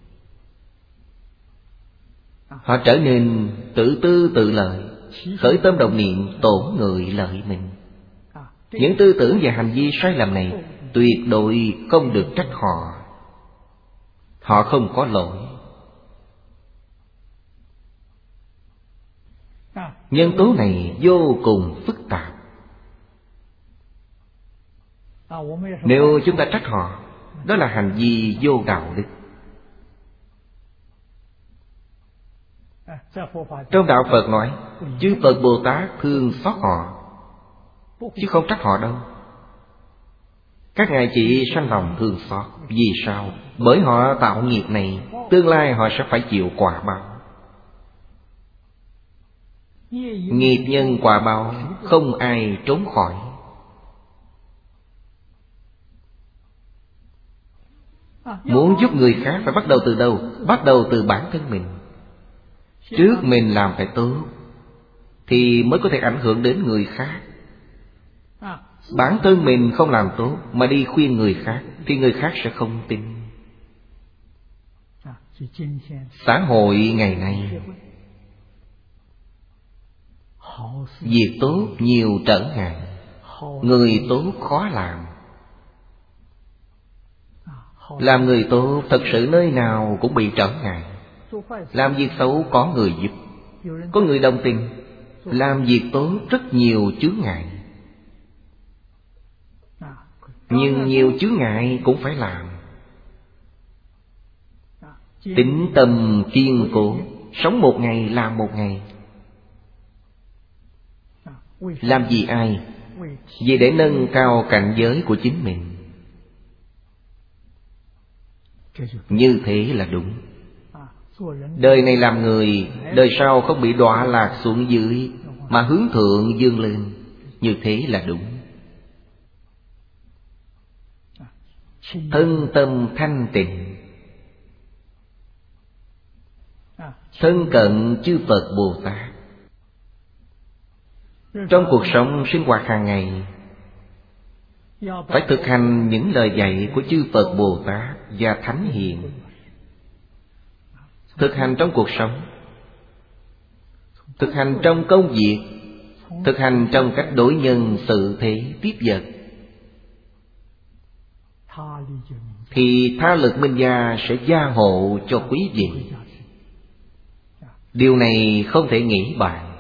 Họ trở nên tự tư tự lợi, khởi tâm động niệm tổn người lợi mình. Những tư tưởng và hành vi sai lầm này tuyệt đối không được trách họ. Họ không có lỗi. Nhân tố này vô cùng phức tạp. Nếu chúng ta trách họ, đó là hành vi vô đạo đức. Trong đạo Phật nói, chư Phật Bồ Tát thương xót họ, chứ không trách họ đâu. Các ngài chỉ sanh lòng thương xót. Vì sao? Bởi họ tạo nghiệp này, tương lai họ sẽ phải chịu quả báo. Nghiệp nhân quả báo, không ai trốn khỏi. Muốn giúp người khác phải bắt đầu từ đâu? Bắt đầu từ bản thân mình. Trước mình làm phải tốt, thì mới có thể ảnh hưởng đến người khác. Bản thân mình không làm tốt mà đi khuyên người khác thì người khác sẽ không tin. Xã hội ngày nay việc tốt nhiều trở ngại, người tốt khó làm. Làm người tốt thật sự nơi nào cũng bị trở ngại. Làm việc xấu có người giúp, có người đồng tình. Làm việc tốt rất nhiều chướng ngại. Nhưng nhiều chướng ngại cũng phải làm. Tín tâm kiên cố, sống một ngày làm một ngày. Làm gì ai? Vì để nâng cao cảnh giới của chính mình. Như thế là đúng. Đời này làm người, đời sau không bị đọa lạc xuống dưới, mà hướng thượng vươn lên. Như thế là đúng. Thân tâm thanh tịnh, thân cận chư Phật Bồ Tát. Trong cuộc sống sinh hoạt hàng ngày phải thực hành những lời dạy của chư Phật Bồ Tát và Thánh Hiền. Thực hành trong cuộc sống, thực hành trong công việc, thực hành trong cách đối nhân xử thế tiếp vật, thì tha lực minh gia sẽ gia hộ cho quý vị. Điều này không thể nghĩ bàn.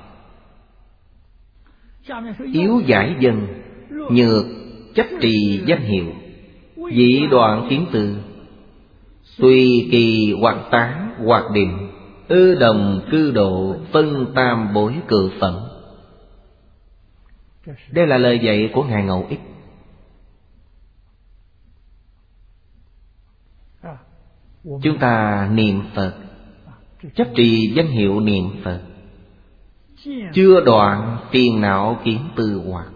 Yếu giải dân, nhược chấp trì danh hiệu, dị đoạn kiến tư, tùy kỳ hoặc tán hoặc định, ư đồng cư độ, phân tam bối cự phẩm. Đây là lời dạy của Ngài Ngẫu Ích. Chúng ta niệm Phật, chấp trì danh hiệu niệm Phật, chưa đoạn phiền não kiến tư hoặc.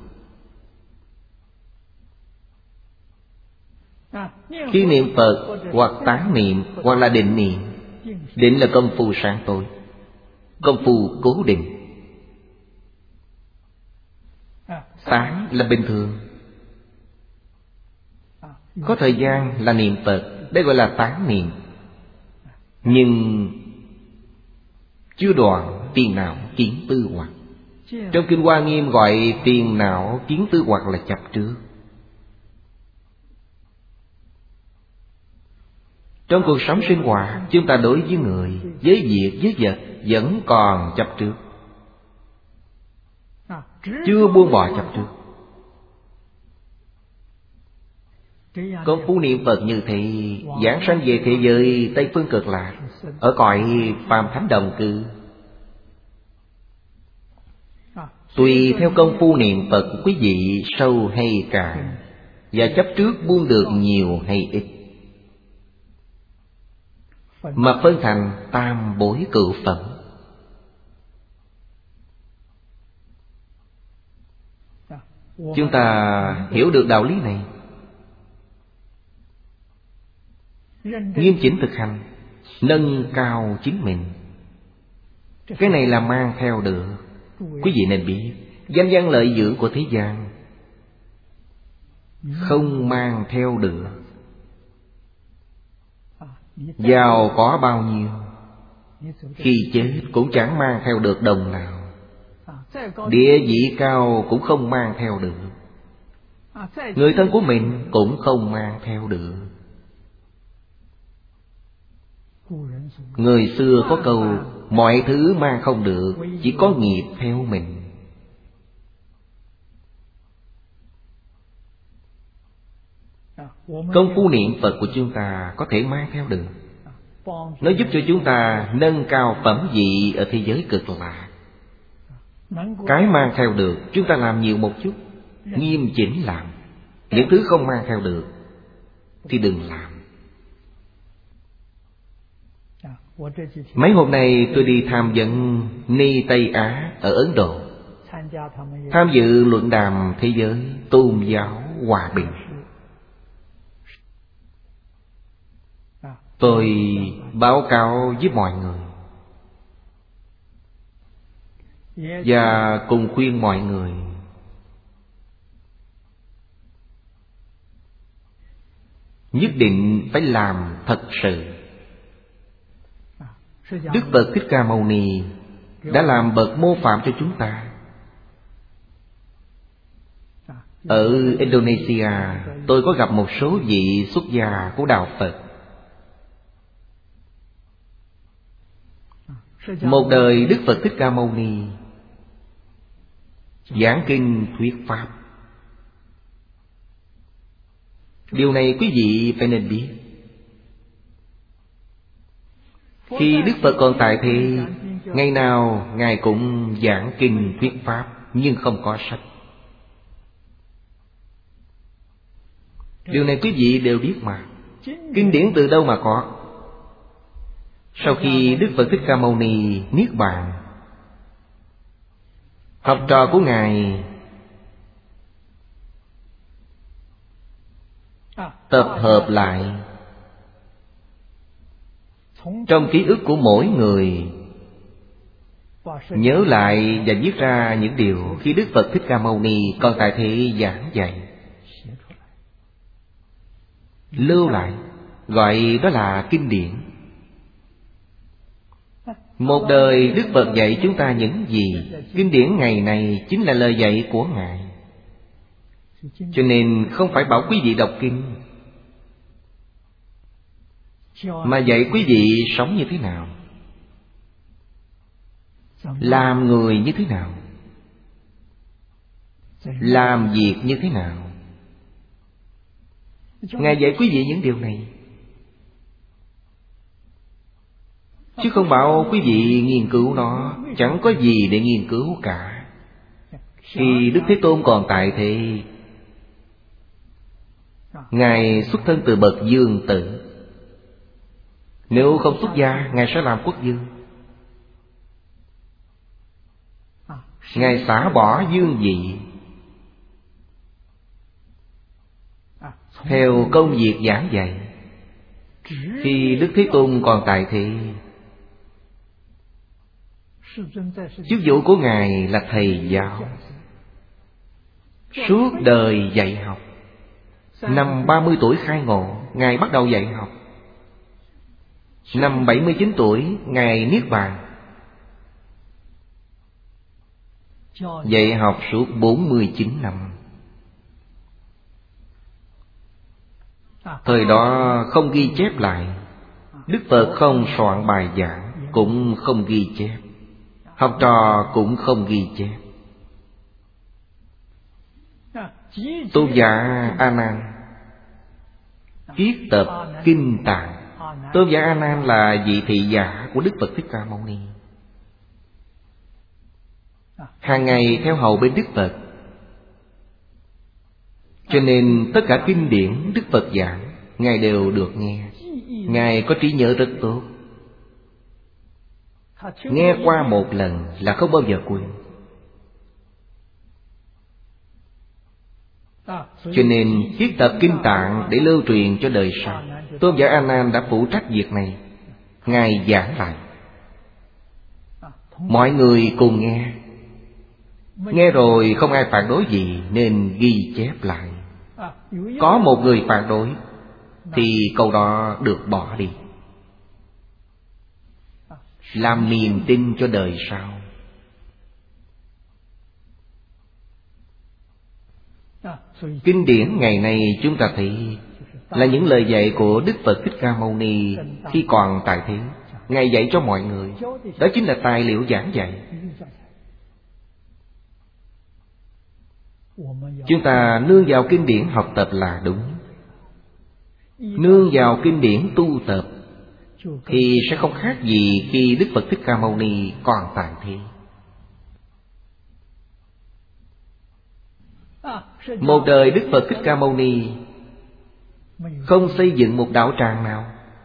Khi niệm Phật hoặc tán niệm hoặc là định niệm. Định là công phu sáng tối, công phu cố định. Tán là bình thường, có thời gian là niệm Phật, đây gọi là tán niệm. Nhưng chưa đoạn phiền não kiến tư hoặc. Trong Kinh Hoa Nghiêm gọi phiền não kiến tư hoặc là chấp trước. Trong cuộc sống sinh hoạt, chúng ta đối với người, với việc, với vật vẫn còn chấp trước, chưa buông bỏ chấp trước. Công phu niệm Phật như thế, giảng sanh về thế giới Tây Phương Cực Lạc, ở cõi phàm thánh đồng cư. Tùy theo công phu niệm Phật của quý vị sâu hay cạn, và chấp trước buông được nhiều hay ít, mà phân thành tam bối cự phẩm. Chúng ta hiểu được đạo lý này, nghiêm chỉnh thực hành, nâng cao chính mình. Cái này là mang theo được. Quý vị nên biết, danh văn lợi dưỡng của thế gian không mang theo được. Giàu có bao nhiêu, khi chết cũng chẳng mang theo được đồng nào. Địa vị cao cũng không mang theo được. Người thân của mình cũng không mang theo được. Người xưa có câu, mọi thứ mang không được, chỉ có nghiệp theo mình. Công phu niệm Phật của chúng ta có thể mang theo được. Nó giúp cho chúng ta nâng cao phẩm vị ở thế giới Cực Lạc. Cái mang theo được, chúng ta làm nhiều một chút, nghiêm chỉnh làm. Những thứ không mang theo được thì đừng làm. Mấy hôm nay tôi đi tham vấn Ni Tây Á ở Ấn Độ, tham dự luận đàm thế giới tôn giáo hòa bình. Tôi báo cáo với mọi người và cùng khuyên mọi người nhất định phải làm thật sự. Đức Phật Thích Ca Mâu Ni đã làm bậc mô phạm cho chúng ta. Ở Indonesia, tôi có gặp một số vị xuất gia của Đạo Phật. Một đời Đức Phật Thích Ca Mâu Ni giảng kinh thuyết pháp. Điều này quý vị phải nên biết. Khi Đức Phật còn tại thì ngày nào Ngài cũng giảng kinh thuyết pháp, nhưng không có sách. Điều này quý vị đều biết mà. Kinh điển từ đâu mà có? Sau khi Đức Phật Thích Ca Mâu Ni niết bàn, học trò của Ngài tập hợp lại trong ký ức của mỗi người, nhớ lại và viết ra những điều khi Đức Phật Thích Ca Mâu Ni còn tại thế giảng dạy, lưu lại, gọi đó là kinh điển. Một đời Đức Phật dạy chúng ta những gì, kinh điển ngày này chính là lời dạy của Ngài. Cho nên không phải bảo quý vị đọc kinh, mà dạy quý vị sống như thế nào, làm người như thế nào, làm việc như thế nào. Ngài dạy quý vị những điều này, chứ không bảo quý vị nghiên cứu nó. Chẳng có gì để nghiên cứu cả. Khi Đức Thế Tôn còn tại thế, Ngài xuất thân từ bậc dương tử. Nếu không xuất gia, Ngài sẽ làm quốc vương. Ngài xả bỏ dương vị, theo công việc giảng dạy. Khi Đức Thế Tôn còn tại thế, chức vụ của Ngài là thầy giáo, suốt đời dạy học. Năm 30 tuổi khai ngộ, Ngài bắt đầu dạy học. Năm 79 tuổi, Ngài niết bàn. Dạy học suốt 49 năm. Thời đó không ghi chép lại. Đức Phật không soạn bài giảng, cũng không ghi chép. Học trò cũng không ghi chép. Tôn giả A Nan viết tập Kinh Tạng. Tôn giả A Nan là vị thị giả của Đức Phật Thích Ca Mâu Ni. Hàng ngày theo hầu bên Đức Phật, cho nên tất cả kinh điển Đức Phật giảng Ngài đều được nghe. Ngài có trí nhớ rất tốt, nghe qua một lần là không bao giờ quên. Cho nên viết tập Kinh Tạng để lưu truyền cho đời sau. Tôn giả A Nan đã phụ trách việc này. Ngài giảng lại, mọi người cùng nghe. Nghe rồi không ai phản đối gì, nên ghi chép lại. Có một người phản đối thì câu đó được bỏ đi, làm niềm tin cho đời sau. Kinh điển ngày nay chúng ta thấy là những lời dạy của Đức Phật Thích Ca Mâu Ni khi còn tại thế. Ngài dạy cho mọi người. Đó chính là tài liệu giảng dạy. Chúng ta nương vào kinh điển học tập là đúng. Nương vào kinh điển tu tập thì sẽ không khác gì khi Đức Phật Thích Ca Mâu Ni còn tại thế. Một đời Đức Phật Thích Ca Mâu Ni không xây dựng một đạo tràng nào.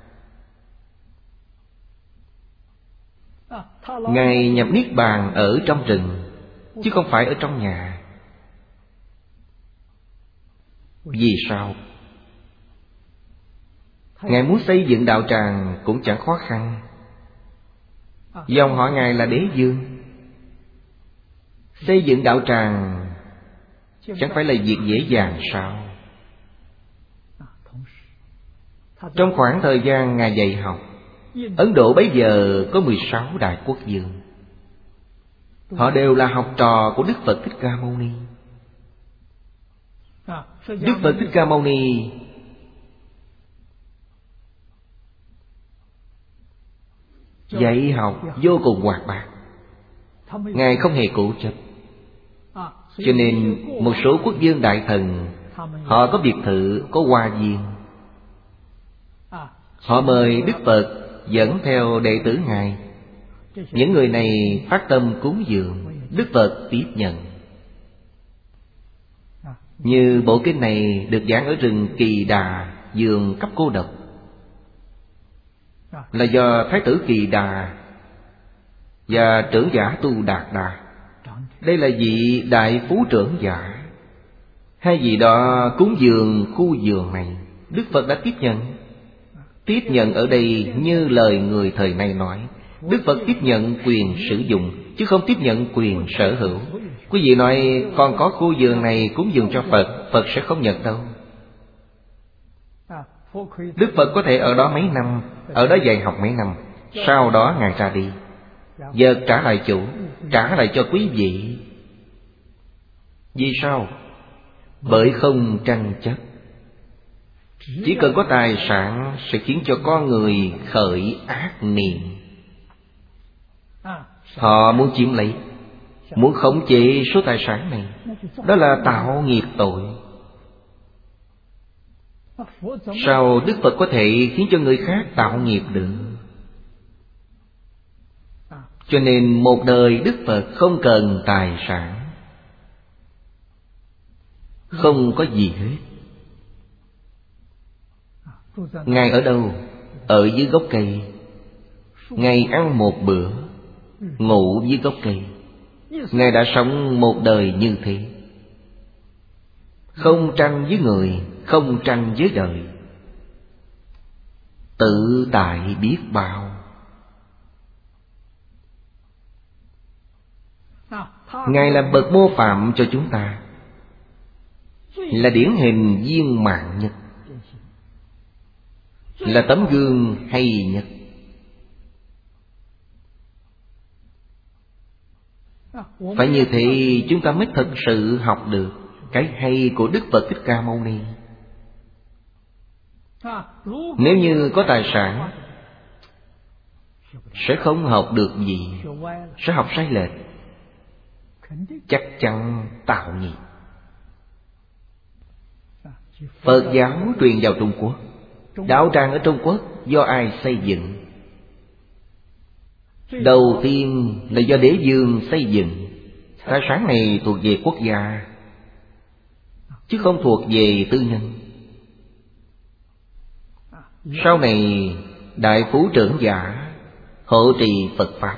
Ngài nhập niết bàn ở trong rừng, chứ không phải ở trong nhà. Vì sao? Ngài muốn xây dựng đạo tràng cũng chẳng khó khăn. Dòng họ Ngài là Đế Dương. Xây dựng đạo tràng chẳng phải là việc dễ dàng sao? Trong khoảng thời gian Ngài dạy học, Ấn Độ bấy giờ có 16 đại quốc vương. Họ đều là học trò của Đức Phật Thích Ca Mâu Ni. Đức Phật Thích Ca Mâu Ni dạy học vô cùng hoạt bát. Ngài không hề cố chấp. Cho nên một số quốc vương đại thần, họ có biệt thự, có hoa viên. Họ mời Đức Phật dẫn theo đệ tử Ngài. Những người này phát tâm cúng dường, Đức Phật tiếp nhận. Như bộ kinh này được giảng ở rừng Kỳ Đà, vườn cấp cô độc, là do Thái tử Kỳ Đà và trưởng giả Tu Đạt Đà. Đây là vị đại phú trưởng giả. Hai vị đó cúng dường khu vườn này, Đức Phật đã tiếp nhận. Tiếp nhận ở đây như lời người thời nay nói, Đức Phật tiếp nhận quyền sử dụng, chứ không tiếp nhận quyền sở hữu. Quý vị nói con có khu vườn này cúng dường cho Phật, Phật sẽ không nhận đâu. Đức Phật có thể ở đó mấy năm, ở đó dạy học mấy năm, sau đó Ngài ra đi, giờ trả lại chủ, trả lại cho quý vị. Vì sao? Bởi không tranh chấp. Chỉ cần có tài sản sẽ khiến cho con người khởi ác niệm. Họ muốn chiếm lấy, muốn khống chế số tài sản này. Đó là tạo nghiệp tội. Sao Đức Phật có thể khiến cho người khác tạo nghiệp được? Cho nên một đời Đức Phật không cần tài sản, không có gì hết. Ngài ở đâu? Ở dưới gốc cây. Ngài ăn một bữa, ngủ dưới gốc cây. Ngài đã sống một đời như thế, không tranh với người, không tranh với đời, tự tại biết bao. Ngài là bậc mô phạm cho chúng ta, là điển hình viên mãn nhất, là tấm gương hay nhất. Phải như thế chúng ta mới thật sự học được cái hay của Đức Phật Thích Ca Mâu Ni. Nếu như có tài sản, sẽ không học được gì, sẽ học sai lệch, chắc chắn tạo nghiệp. Phật giáo truyền vào Trung Quốc. Đạo tràng ở Trung Quốc do ai xây dựng? Đầu tiên là do đế vương xây dựng. Tài sản này thuộc về quốc gia, chứ không thuộc về tư nhân. Sau này đại phú trưởng giả hộ trì Phật Pháp.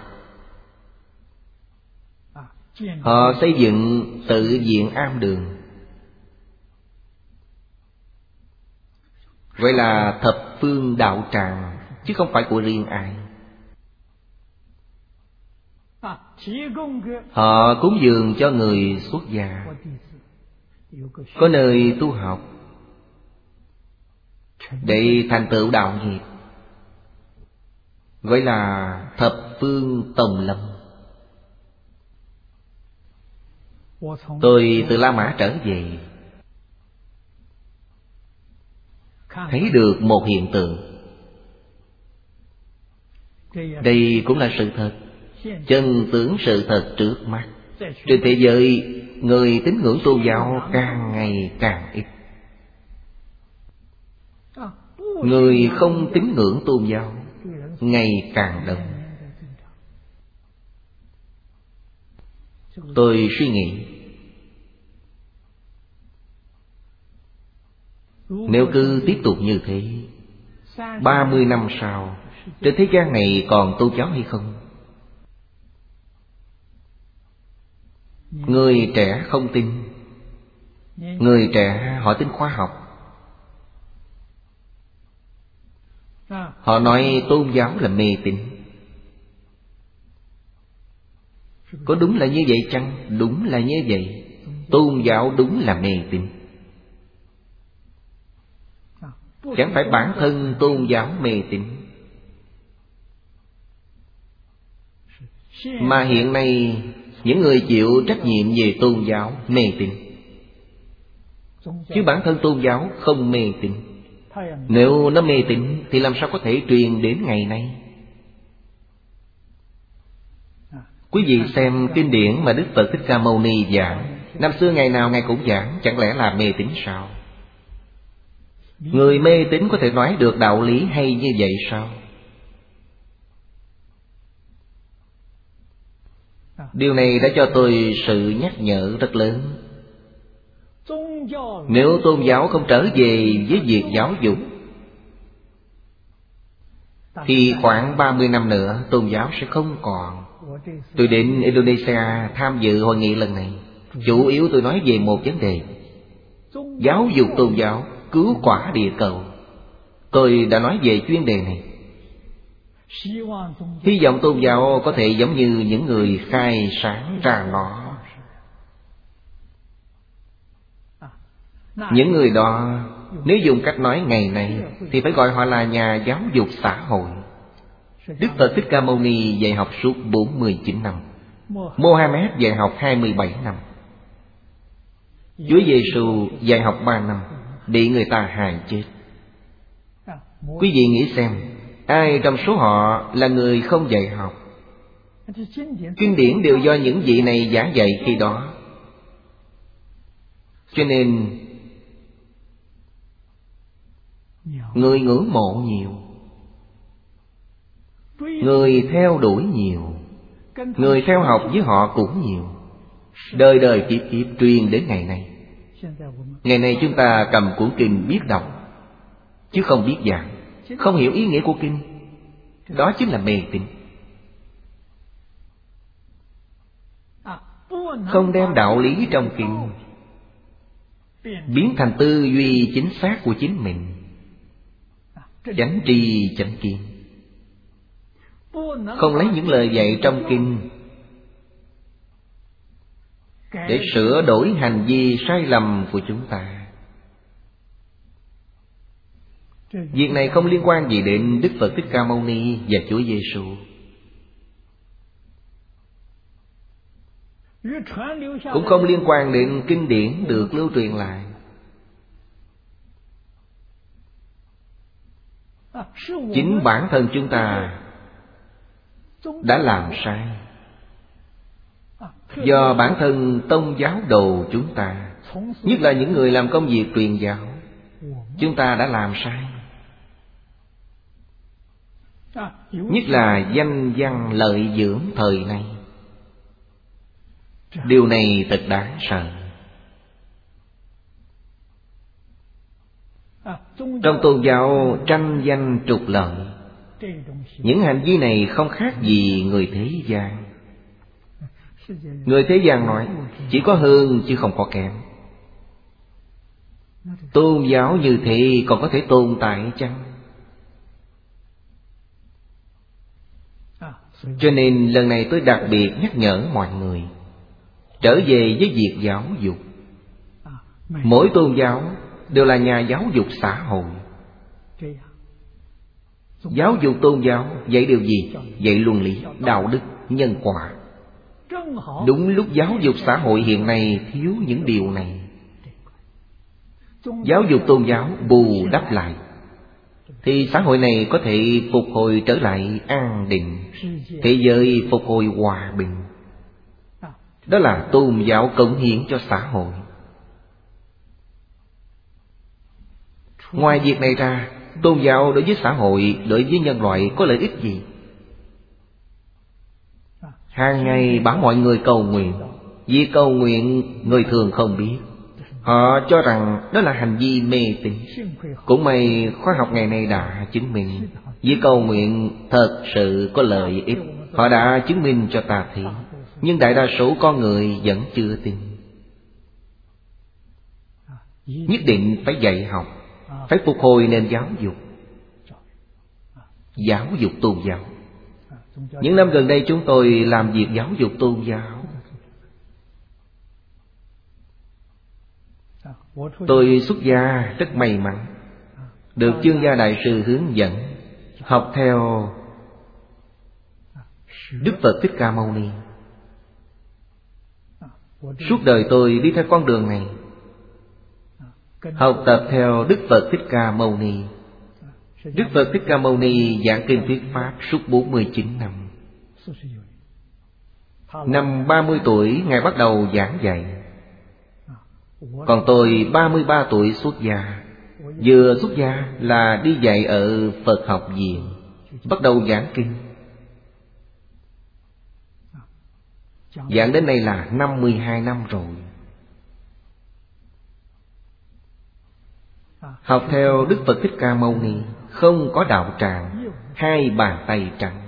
Họ xây dựng tự viện am đường, gọi là thập phương đạo tràng, chứ không phải của riêng ai. Họ cúng dường cho người xuất gia, có nơi tu học để thành tựu đạo nghiệp, gọi là thập phương tòng lâm. Tôi từ La Mã trở về, thấy được một hiện tượng. Đây cũng là sự thật, chân tướng sự thật trước mắt. Trên thế giới, người tín ngưỡng tôn giáo càng ngày càng ít. Người không tín ngưỡng tôn giáo ngày càng đông. Tôi suy nghĩ, nếu cứ tiếp tục như thế, 30 năm sau, trên thế gian này còn tôn giáo hay không? Người trẻ không tin. Người trẻ họ tin khoa học. Họ nói tôn giáo là mê tín. Có đúng là như vậy chăng? Đúng là như vậy. Tôn giáo đúng là mê tín. Chẳng phải bản thân tôn giáo mê tín, mà hiện nay những người chịu trách nhiệm về tôn giáo mê tín. Chứ bản thân tôn giáo không mê tín. Nếu nó mê tín thì làm sao có thể truyền đến ngày nay? Quý vị xem kinh điển mà Đức Phật Thích Ca Mâu Ni giảng, năm xưa ngày nào Ngài cũng giảng, chẳng lẽ là mê tín sao? Người mê tín có thể nói được đạo lý hay như vậy sao? Điều này đã cho tôi sự nhắc nhở rất lớn. Nếu tôn giáo không trở về với việc giáo dục thì khoảng 30 năm nữa tôn giáo sẽ không còn. Tôi đến Indonesia tham dự hội nghị lần này. Chủ yếu tôi nói về một vấn đề: giáo dục tôn giáo cứu quả địa cầu. Tôi đã nói về chuyên đề này. Hy vọng tôn giáo có thể giống như những người khai sáng ra nó. Những người đó, nếu dùng cách nói ngày nay thì phải gọi họ là nhà giáo dục xã hội. Đức Phật Thích Ca Mâu Ni dạy học suốt 49 năm, Mohammed dạy học 27 năm, Chúa Giêsu dạy học 3 năm, bị người ta hại chết. Quý vị nghĩ xem, ai trong số họ là người không dạy học? Kinh điển đều do những vị này giảng dạy khi đó. Cho nên người ngưỡng mộ nhiều, người theo đuổi nhiều, người theo học với họ cũng nhiều. Đời đời kiếp kiếp truyền đến ngày nay. Ngày nay chúng ta cầm cuốn kinh biết đọc, chứ không biết giảng, không hiểu ý nghĩa của kinh. Đó chính là mê tín. Không đem đạo lý trong kinh biến thành tư duy chính xác của chính mình, chánh tri chánh kiến. Không lấy những lời dạy trong kinh để sửa đổi hành vi sai lầm của chúng ta. Việc này không liên quan gì đến Đức Phật Thích Ca Mâu Ni và Chúa Giêsu. Cũng không liên quan đến kinh điển được lưu truyền lại. Chính bản thân chúng ta đã làm sai. Do bản thân tông giáo đồ chúng ta, nhất là những người làm công việc truyền giáo, chúng ta đã làm sai. Nhất là danh văn lợi dưỡng thời nay. Điều này thật đáng sợ. Trong tôn giáo tranh danh trục lợi, những hành vi này không khác gì người thế gian. Người thế gian nói chỉ có hơn chứ không có kém. Tôn giáo như thế còn có thể tồn tại chăng? Cho nên lần này tôi đặc biệt nhắc nhở mọi người trở về với việc giáo dục. Mỗi tôn giáo đều là nhà giáo dục xã hội. Giáo dục tôn giáo dạy điều gì? Dạy luân lý, đạo đức, nhân quả. Đúng lúc giáo dục xã hội hiện nay thiếu những điều này. Giáo dục tôn giáo bù đắp lại thì xã hội này có thể phục hồi trở lại an định, thế giới phục hồi hòa bình. Đó là tôn giáo cống hiến cho xã hội. Ngoài việc này ra, tôn giáo đối với xã hội, đối với nhân loại có lợi ích gì? Hàng ngày bảo mọi người cầu nguyện. Vì cầu nguyện người thường không biết, họ cho rằng đó là hành vi mê tín. Cũng may khoa học ngày nay đã chứng minh vì cầu nguyện thật sự có lợi ích. Họ đã chứng minh cho ta thấy. Nhưng đại đa số con người vẫn chưa tin. Nhất định phải dạy học, phải phục hồi nền giáo dục. Giáo dục tôn giáo. Những năm gần đây chúng tôi làm việc giáo dục tôn giáo. Tôi xuất gia rất may mắn. được Chương Gia Đại Sư hướng dẫn, học theo Đức Phật Thích Ca Mâu Ni. Suốt đời tôi đi theo con đường này, học tập theo Đức Phật Thích Ca Mâu Ni. Đức Phật Thích Ca Mâu Ni giảng kinh thuyết pháp suốt 49 năm. Năm 30 tuổi Ngài bắt đầu giảng dạy. Còn tôi 33 tuổi xuất gia. Vừa xuất gia là đi dạy ở Phật học viện, bắt đầu giảng kinh. Giảng đến nay là 52 năm rồi. Học theo Đức Phật Thích Ca Mâu Ni, không có đạo tràng, hai bàn tay trắng.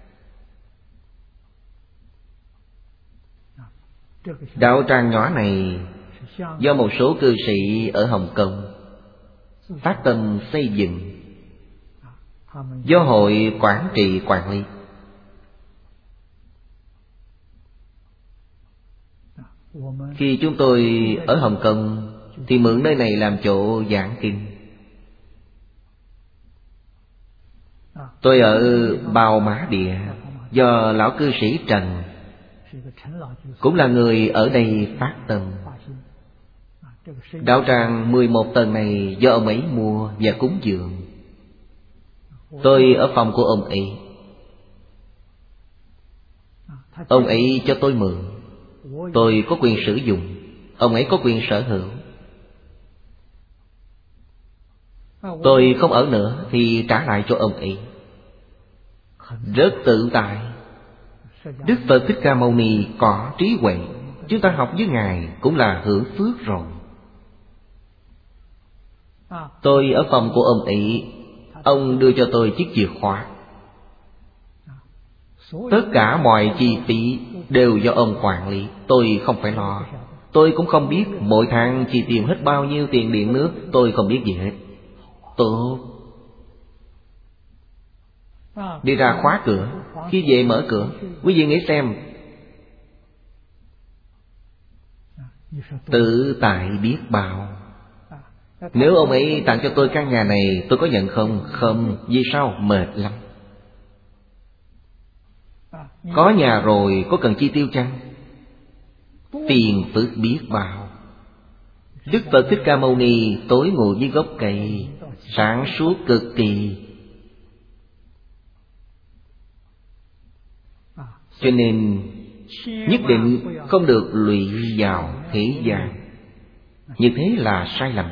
Đạo tràng nhỏ này do một số cư sĩ ở Hồng Kông phát tâm xây dựng, do hội quản trị quản lý. Khi chúng tôi ở Hồng Kông thì mượn nơi này làm chỗ giảng kinh. Tôi ở Bào Mã Địa do lão cư sĩ Trần, cũng là người ở đây phát tâm. Đạo tràng 11 tầng này do ông ấy mua và cúng dường. Tôi ở phòng của ông ấy. Ông ấy cho tôi mượn, tôi có quyền sử dụng, ông ấy có quyền sở hữu. Tôi không ở nữa thì trả lại cho ông ấy. Rất tự tại. Đức Phật Thích Ca Mâu Ni có trí huệ, chúng ta học với Ngài cũng là hưởng phước rồi. Tôi ở phòng của ông ấy, ông đưa cho tôi chiếc chìa khóa. Tất cả mọi chi phí đều do ông quản lý, tôi không phải lo. Tôi cũng không biết mỗi tháng chi tiền hết bao nhiêu tiền điện nước, tôi không biết gì hết. Tốt. Đi ra khóa cửa, khi về mở cửa. Quý vị nghĩ xem, tự tại biết bao. Nếu ông ấy tặng cho tôi căn nhà này, tôi có nhận không? Không. Vì sao? Mệt lắm. Có nhà rồi có cần chi tiêu chăng? Tiền phước biết bao. Đức Phật Thích Ca Mâu Ni tối ngồi dưới gốc cây, sáng suốt cực kỳ. Cho nên nhất định không được lụy vào thế gian. Như thế là sai lầm.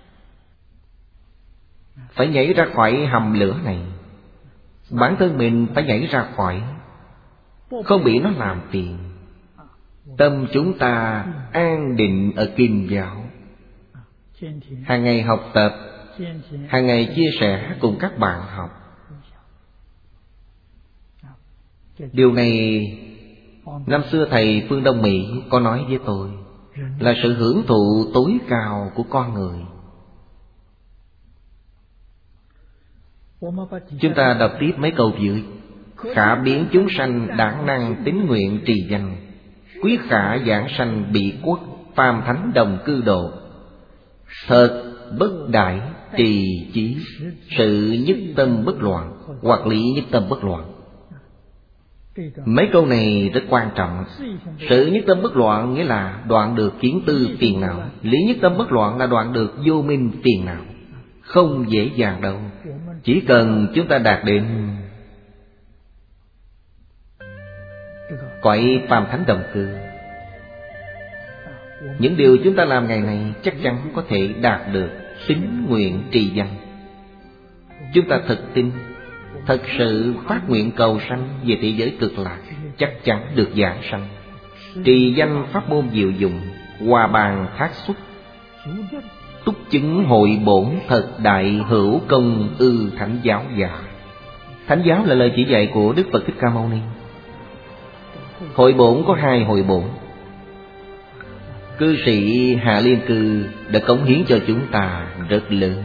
Phải nhảy ra khỏi hầm lửa này. Bản thân mình phải nhảy ra khỏi, không bị nó làm phiền. Tâm chúng ta an định ở Kim Giáo. Hàng ngày học tập, hàng ngày chia sẻ cùng các bạn học. Điều này năm xưa thầy Phương Đông Mỹ có nói với tôi, là sự hưởng thụ tối cao của con người. Chúng ta đọc tiếp mấy câu dưới. Khả biến chúng sanh đản năng tín nguyện trì danh, quyết khả giảng sanh bị quốc, phàm thánh đồng cư độ. Thật bất đại trì chí, sự nhất tâm bất loạn, hoặc lý nhất tâm bất loạn. Mấy câu này rất quan trọng. Sự nhất tâm bất loạn nghĩa là đoạn được kiến tư phiền não. Lý nhất tâm bất loạn là đoạn được vô minh phiền não. Không dễ dàng đâu. Chỉ cần chúng ta đạt đến cõi phàm thánh đồng cư, những điều chúng ta làm ngày này chắc chắn có thể đạt được tín nguyện trì danh. Chúng ta thật tin, thật sự phát nguyện cầu sanh về thế giới cực lạc, chắc chắn được giảng sanh. Trì danh pháp môn diệu dụng, hòa bàn thác xuất, túc chứng hội bổn thật đại hữu công ư thánh giáo giả. Thánh giáo là lời chỉ dạy của Đức Phật Thích Ca Mâu Ni. Hội bổn có 2 hội bổn. Cư sĩ Hạ Liên Cư đã cống hiến cho chúng ta rất lớn.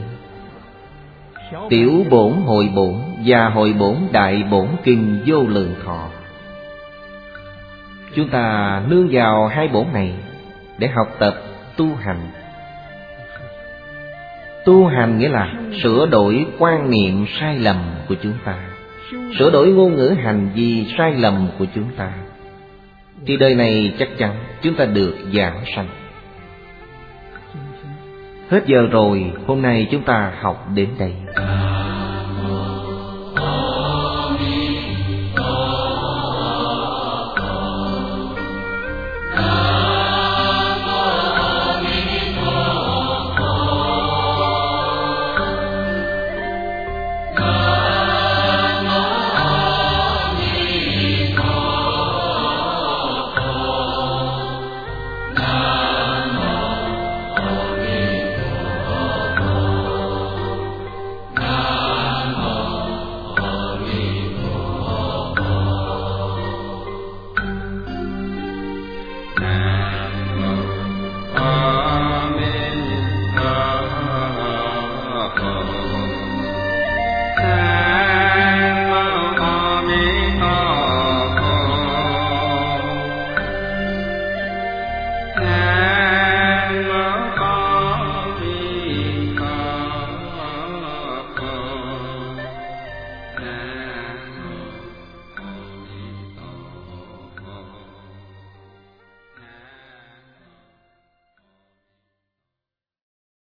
Tiểu bổn hội bổn và hội bổn đại bổn kinh vô lượng thọ. Chúng ta nương vào 2 bổn này để học tập tu hành. Tu hành nghĩa là sửa đổi quan niệm sai lầm của chúng ta, sửa đổi ngôn ngữ hành vi sai lầm của chúng ta, thì đời này chắc chắn chúng ta được giảng sanh. Hết giờ rồi, hôm nay chúng ta học đến đây.